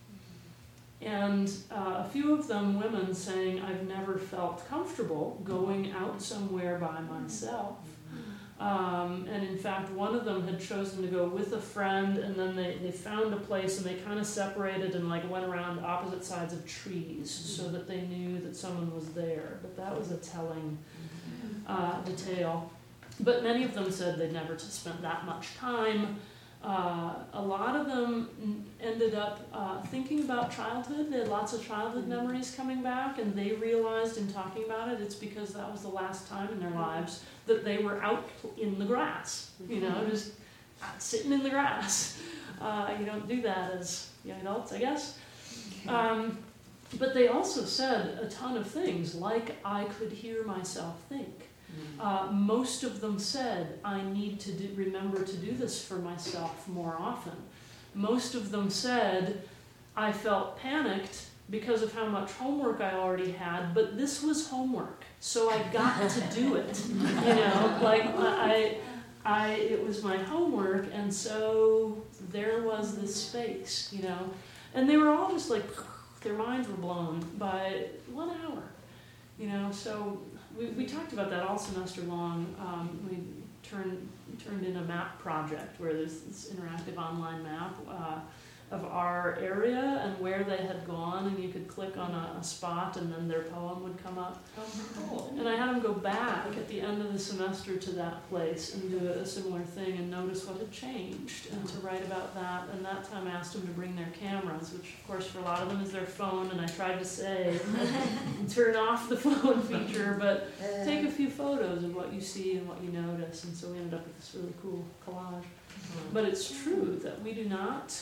And uh, a few of them women saying, I've never felt comfortable going out somewhere by myself. Um, and in fact, one of them had chosen to go with a friend, and then they, they found a place, and they kind of separated and like went around opposite sides of trees so that they knew that someone was there. But that was a telling uh, detail. But many of them said they'd never spent that much time. Uh, a lot of them ended up uh, thinking about childhood. They had lots of childhood memories coming back, and they realized in talking about it, it's because that was the last time in their lives that they were out in the grass, you know, just sitting in the grass. Uh, you don't do that as young adults, I guess. Um, but they also said a ton of things, like I could hear myself think. Uh, most of them said, I need to do, remember to do this for myself more often. Most of them said, I felt panicked because of how much homework I already had, but this was homework, so I got to do it. You know, like I, I, it was my homework, and so there was this space, you know. And they were all just like, their minds were blown by one hour, you know, so We, we talked about that all semester long. Um, we turned, turned in a map project where there's this interactive online map uh, of our area and where they had gone, and you could click on a, a spot and then their poem would come up. Oh, cool. And I had them go back at the end of the semester to that place and do a similar thing and notice what had changed and to write about that. And that time I asked them to bring their cameras, which of course for a lot of them is their phone, and I tried to say, turn off the phone feature, but take a few photos of what you see and what you notice. And so we ended up with this really cool collage. But it's true that we do not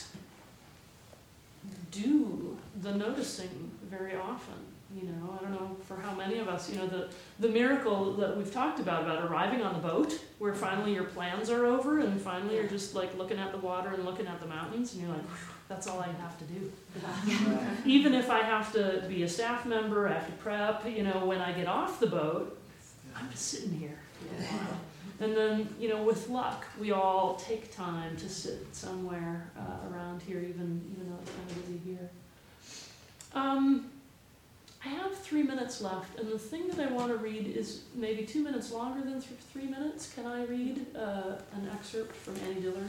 do the noticing very often. You know, I don't know for how many of us, you know, the, the miracle that we've talked about, about arriving on the boat, where finally your plans are over and finally you're just like looking at the water and looking at the mountains, and you're like, that's all I have to do. Even if I have to be a staff member, I have to prep, you know, when I get off the boat, I'm just sitting here for a while. And then, you know, with luck, we all take time to sit somewhere uh, around here, even even though it's kind of busy here. Um, I have three minutes left, and the thing that I want to read is maybe two minutes longer than th- three minutes. Can I read uh, an excerpt from Annie Dillard?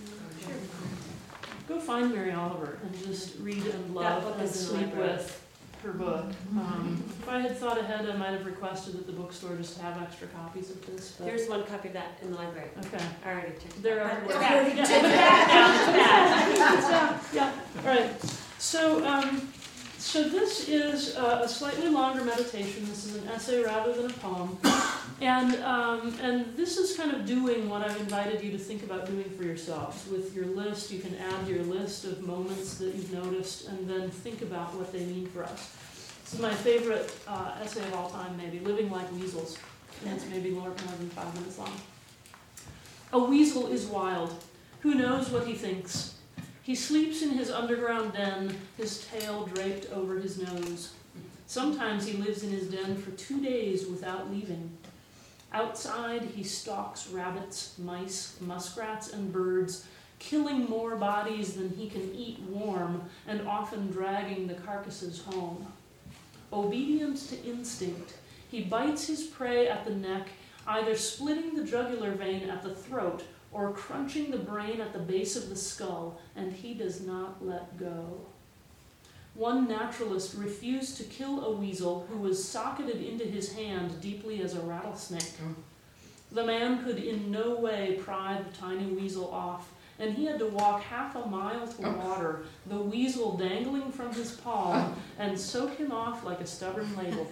Sure. Go find Mary Oliver and just read and love and sleep with. her book. Um, if I had thought ahead, I might have requested that the bookstore just have extra copies of this. But There's one copy of that in the library. okay. I already checked it There out. are. It's Yeah. back. Yeah. It's back. It's back. Yeah, yeah, right. So, um, so this is uh, a slightly longer meditation. This is an essay rather than a poem. And, um, and this is kind of doing what I've invited you to think about doing for yourselves. With your list, you can add your list of moments that you've noticed and then think about what they mean for us. This is my favorite uh, essay of all time, maybe, Living Like Weasels. And it's maybe more, more than five minutes long. A weasel is wild. Who knows what he thinks? He sleeps in his underground den, his tail draped over his nose. Sometimes he lives in his den for two days without leaving. Outside, he stalks rabbits, mice, muskrats, and birds, killing more bodies than he can eat warm, and often dragging the carcasses home. Obedient to instinct, he bites his prey at the neck, either splitting the jugular vein at the throat or crunching the brain at the base of the skull, and he does not let go. One naturalist refused to kill a weasel who was socketed into his hand deeply as a rattlesnake. The man could in no way pry the tiny weasel off, and he had to walk half a mile to water, the weasel dangling from his palm, and soak him off like a stubborn ladle.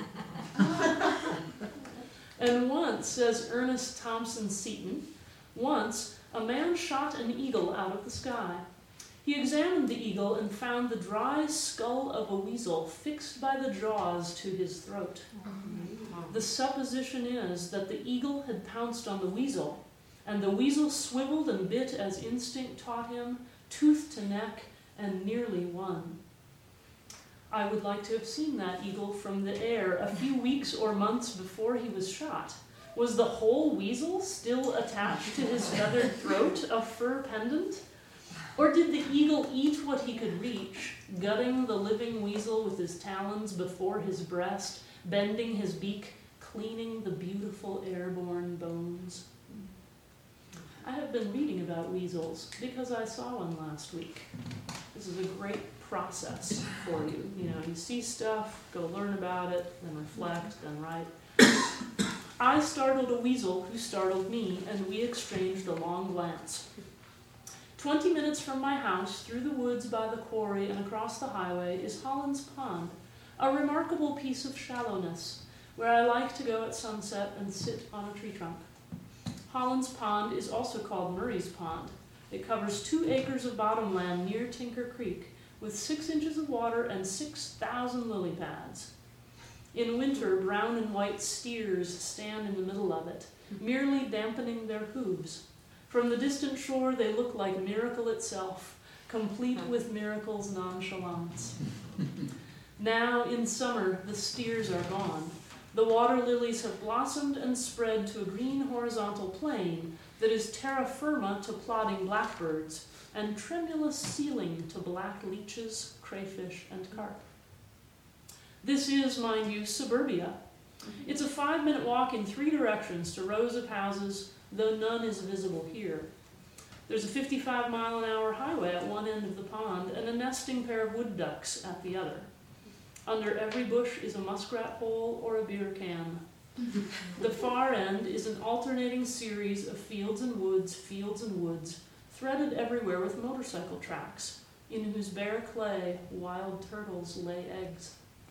And once, says Ernest Thompson Seton, once a man shot an eagle out of the sky. He examined the eagle and found the dry skull of a weasel fixed by the jaws to his throat. The supposition is that the eagle had pounced on the weasel, and the weasel swiveled and bit as instinct taught him, tooth to neck, and nearly won. I would like to have seen that eagle from the air a few weeks or months before he was shot. Was the whole weasel still attached to his feathered throat, a fur pendant? Or did the eagle eat what he could reach, gutting the living weasel with his talons before his breast, bending his beak, cleaning the beautiful airborne bones? I have been reading about weasels because I saw one last week. This is a great process for you. You know, you see stuff, go learn about it, then reflect, then write. I startled a weasel who startled me, and we exchanged a long glance. Twenty minutes from my house, through the woods by the quarry and across the highway, is Holland's Pond, a remarkable piece of shallowness, where I like to go at sunset and sit on a tree trunk. Holland's Pond is also called Murray's Pond. It covers two acres of bottomland near Tinker Creek, with six inches of water and six thousand lily pads. In winter, brown and white steers stand in the middle of it, merely dampening their hooves. From the distant shore, they look like miracle itself, complete with miracle's nonchalance. Now, in summer, the steers are gone. The water lilies have blossomed and spread to a green horizontal plain that is terra firma to plodding blackbirds and tremulous ceiling to black leeches, crayfish, and carp. This is, mind you, suburbia. It's a five-minute walk in three directions to rows of houses, though none is visible here. There's a fifty-five mile an hour highway at one end of the pond and a nesting pair of wood ducks at the other. Under every bush is a muskrat hole or a beer can. The far end is an alternating series of fields and woods, fields and woods, threaded everywhere with motorcycle tracks, in whose bare clay wild turtles lay eggs.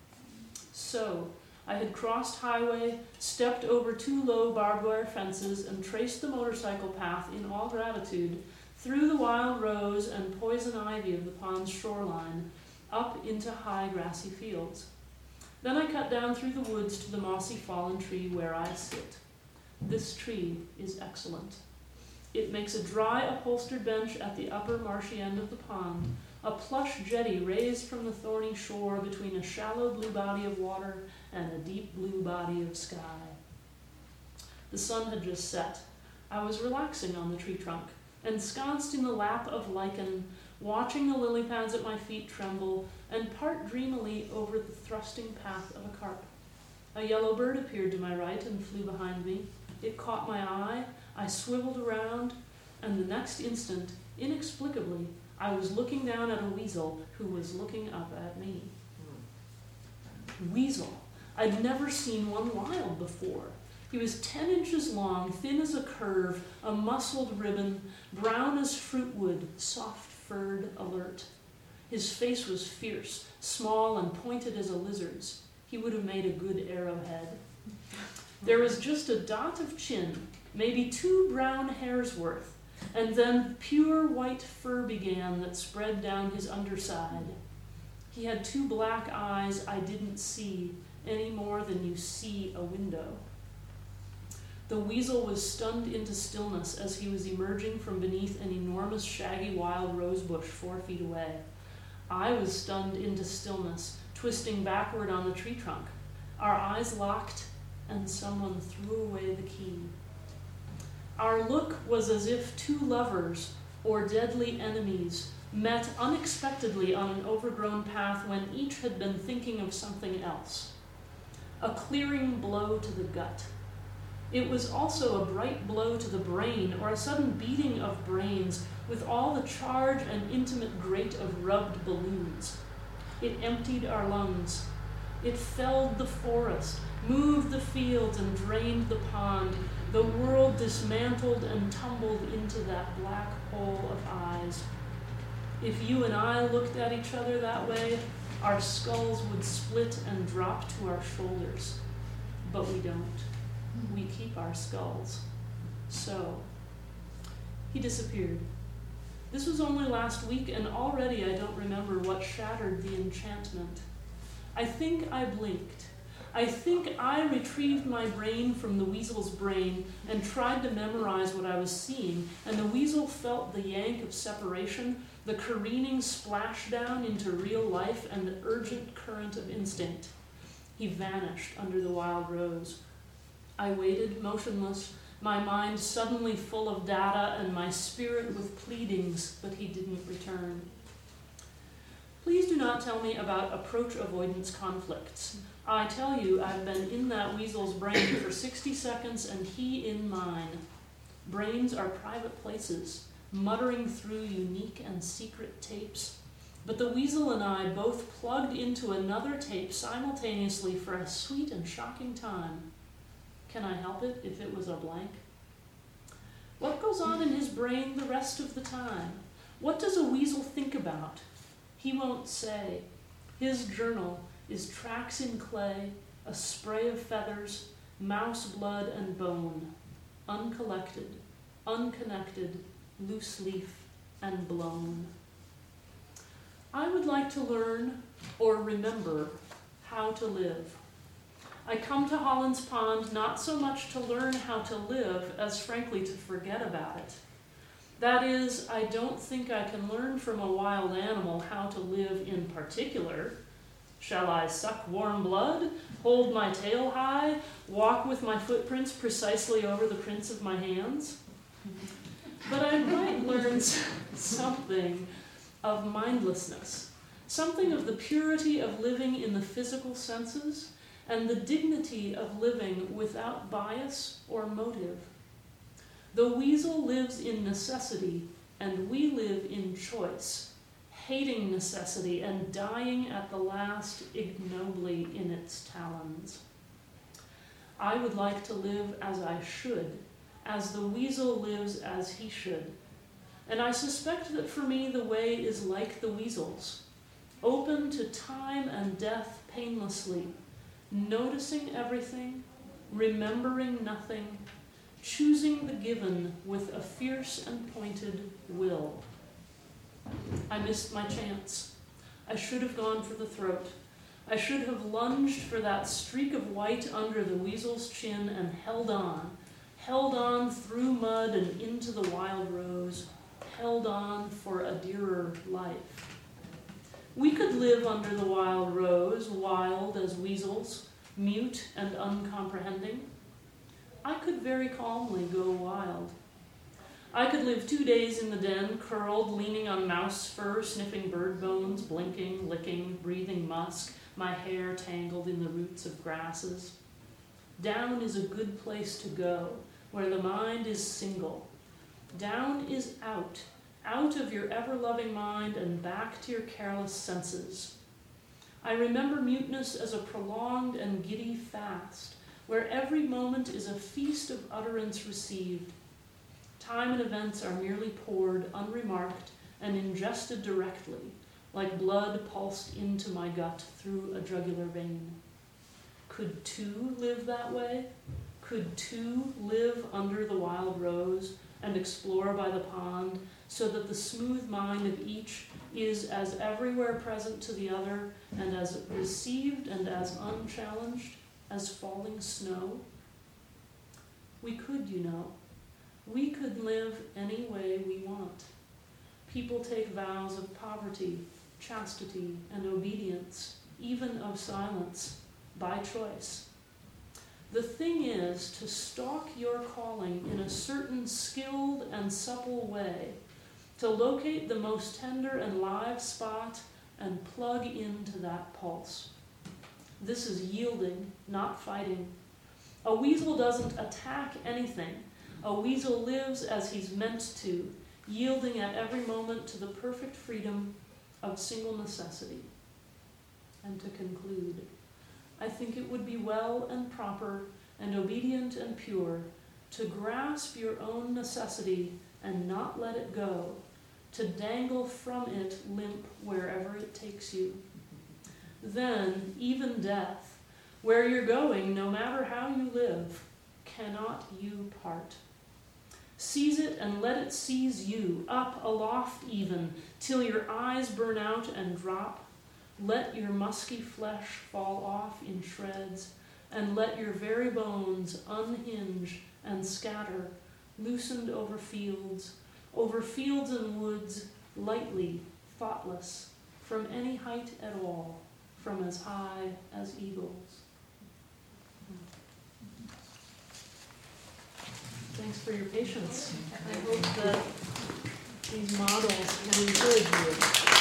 So, I had crossed highway, stepped over two low barbed wire fences, and traced the motorcycle path in all gratitude through the wild rose and poison ivy of the pond's shoreline, up into high grassy fields. Then I cut down through the woods to the mossy fallen tree where I sit. This tree is excellent. It makes a dry upholstered bench at the upper marshy end of the pond, a plush jetty raised from the thorny shore between a shallow blue body of water and a deep blue body of sky. The sun had just set. I was relaxing on the tree trunk, ensconced in the lap of lichen, watching the lily pads at my feet tremble, and part dreamily over the thrusting path of a carp. A yellow bird appeared to my right and flew behind me. It caught my eye, I swiveled around, and the next instant, inexplicably, I was looking down at a weasel who was looking up at me. weasel. I'd never seen one wild before. He was ten inches long, thin as a curve, a muscled ribbon, brown as fruitwood, soft-furred, alert. His face was fierce, small and pointed as a lizard's. He would have made a good arrowhead. There was just a dot of chin, maybe two brown hairs worth, and then pure white fur began that spread down his underside. He had two black eyes I didn't see any more than you see a window. The weasel was stunned into stillness as he was emerging from beneath an enormous shaggy wild rosebush four feet away. I was stunned into stillness, twisting backward on the tree trunk. Our eyes locked, and someone threw away the key. Our look was as if two lovers, or deadly enemies, met unexpectedly on an overgrown path when each had been thinking of something else. A clearing blow to the gut. It was also a bright blow to the brain, or a sudden beating of brains, with all the charge and intimate grate of rubbed balloons. It emptied our lungs. It felled the forest, moved the fields, and drained the pond. The world dismantled and tumbled into that black hole of eyes. If you and I looked at each other that way, our skulls would split and drop to our shoulders. But we don't. We keep our skulls. So, he disappeared. This was only last week, and already I don't remember what shattered the enchantment. I think I blinked. I think I retrieved my brain from the weasel's brain and tried to memorize what I was seeing, and the weasel felt the yank of separation, the careening splashdown into real life, and the urgent current of instinct. He vanished under the wild rose. I waited motionless, my mind suddenly full of data and my spirit with pleadings, but he didn't return. Please do not tell me about approach avoidance conflicts. I tell you, I've been in that weasel's brain for sixty seconds and he in mine. Brains are private places, muttering through unique and secret tapes. But the weasel and I both plugged into another tape simultaneously for a sweet and shocking time. Can I help it if it was a blank? What goes on in his brain the rest of the time? What does a weasel think about? He won't say. His journal is tracks in clay, a spray of feathers, mouse blood and bone, uncollected, unconnected, loose leaf and blown. I would like to learn or remember how to live. I come to Holland's Pond not so much to learn how to live as frankly to forget about it. That is, I don't think I can learn from a wild animal how to live in particular. Shall I suck warm blood, hold my tail high, walk with my footprints precisely over the prints of my hands? But I might learn something of mindlessness, something of the purity of living in the physical senses, and the dignity of living without bias or motive. The weasel lives in necessity, and we live in choice, hating necessity and dying at the last ignobly in its talons. I would like to live as I should, as the weasel lives as he should. And I suspect that for me the way is like the weasel's, open to time and death painlessly, noticing everything, remembering nothing, choosing the given with a fierce and pointed will. I missed my chance. I should have gone for the throat. I should have lunged for that streak of white under the weasel's chin and held on, held on through mud and into the wild rose, held on for a dearer life. We could live under the wild rose, wild as weasels, mute and uncomprehending. I could very calmly go wild. I could live two days in the den, curled, leaning on mouse fur, sniffing bird bones, blinking, licking, breathing musk, my hair tangled in the roots of grasses. Down is a good place to go, where the mind is single. Down is out, out of your ever-loving mind and back to your careless senses. I remember muteness as a prolonged and giddy fast, where every moment is a feast of utterance received. Time and events are merely poured, unremarked, and ingested directly, like blood pulsed into my gut through a jugular vein. Could two live that way? Could two live under the wild rose and explore by the pond, so that the smooth mind of each is as everywhere present to the other, and as received and as unchallenged as falling snow? We could, you know. We could live any way we want. People take vows of poverty, chastity, and obedience, even of silence, by choice. The thing is to stalk your calling in a certain skilled and supple way, to locate the most tender and live spot and plug into that pulse. This is yielding, not fighting. A weasel doesn't attack anything. A weasel lives as he's meant to, yielding at every moment to the perfect freedom of single necessity. And to conclude, I think it would be well and proper and obedient and pure to grasp your own necessity and not let it go, to dangle from it limp wherever it takes you. Then, even death, where you're going, no matter how you live, cannot you part. Seize it and let it seize you, up aloft even, till your eyes burn out and drop. Let your musky flesh fall off in shreds, and let your very bones unhinge and scatter, loosened over fields, over fields and woods, lightly, thoughtless, from any height at all, from as high as eagles. Thanks for your patience. I hope that these models can encourage you.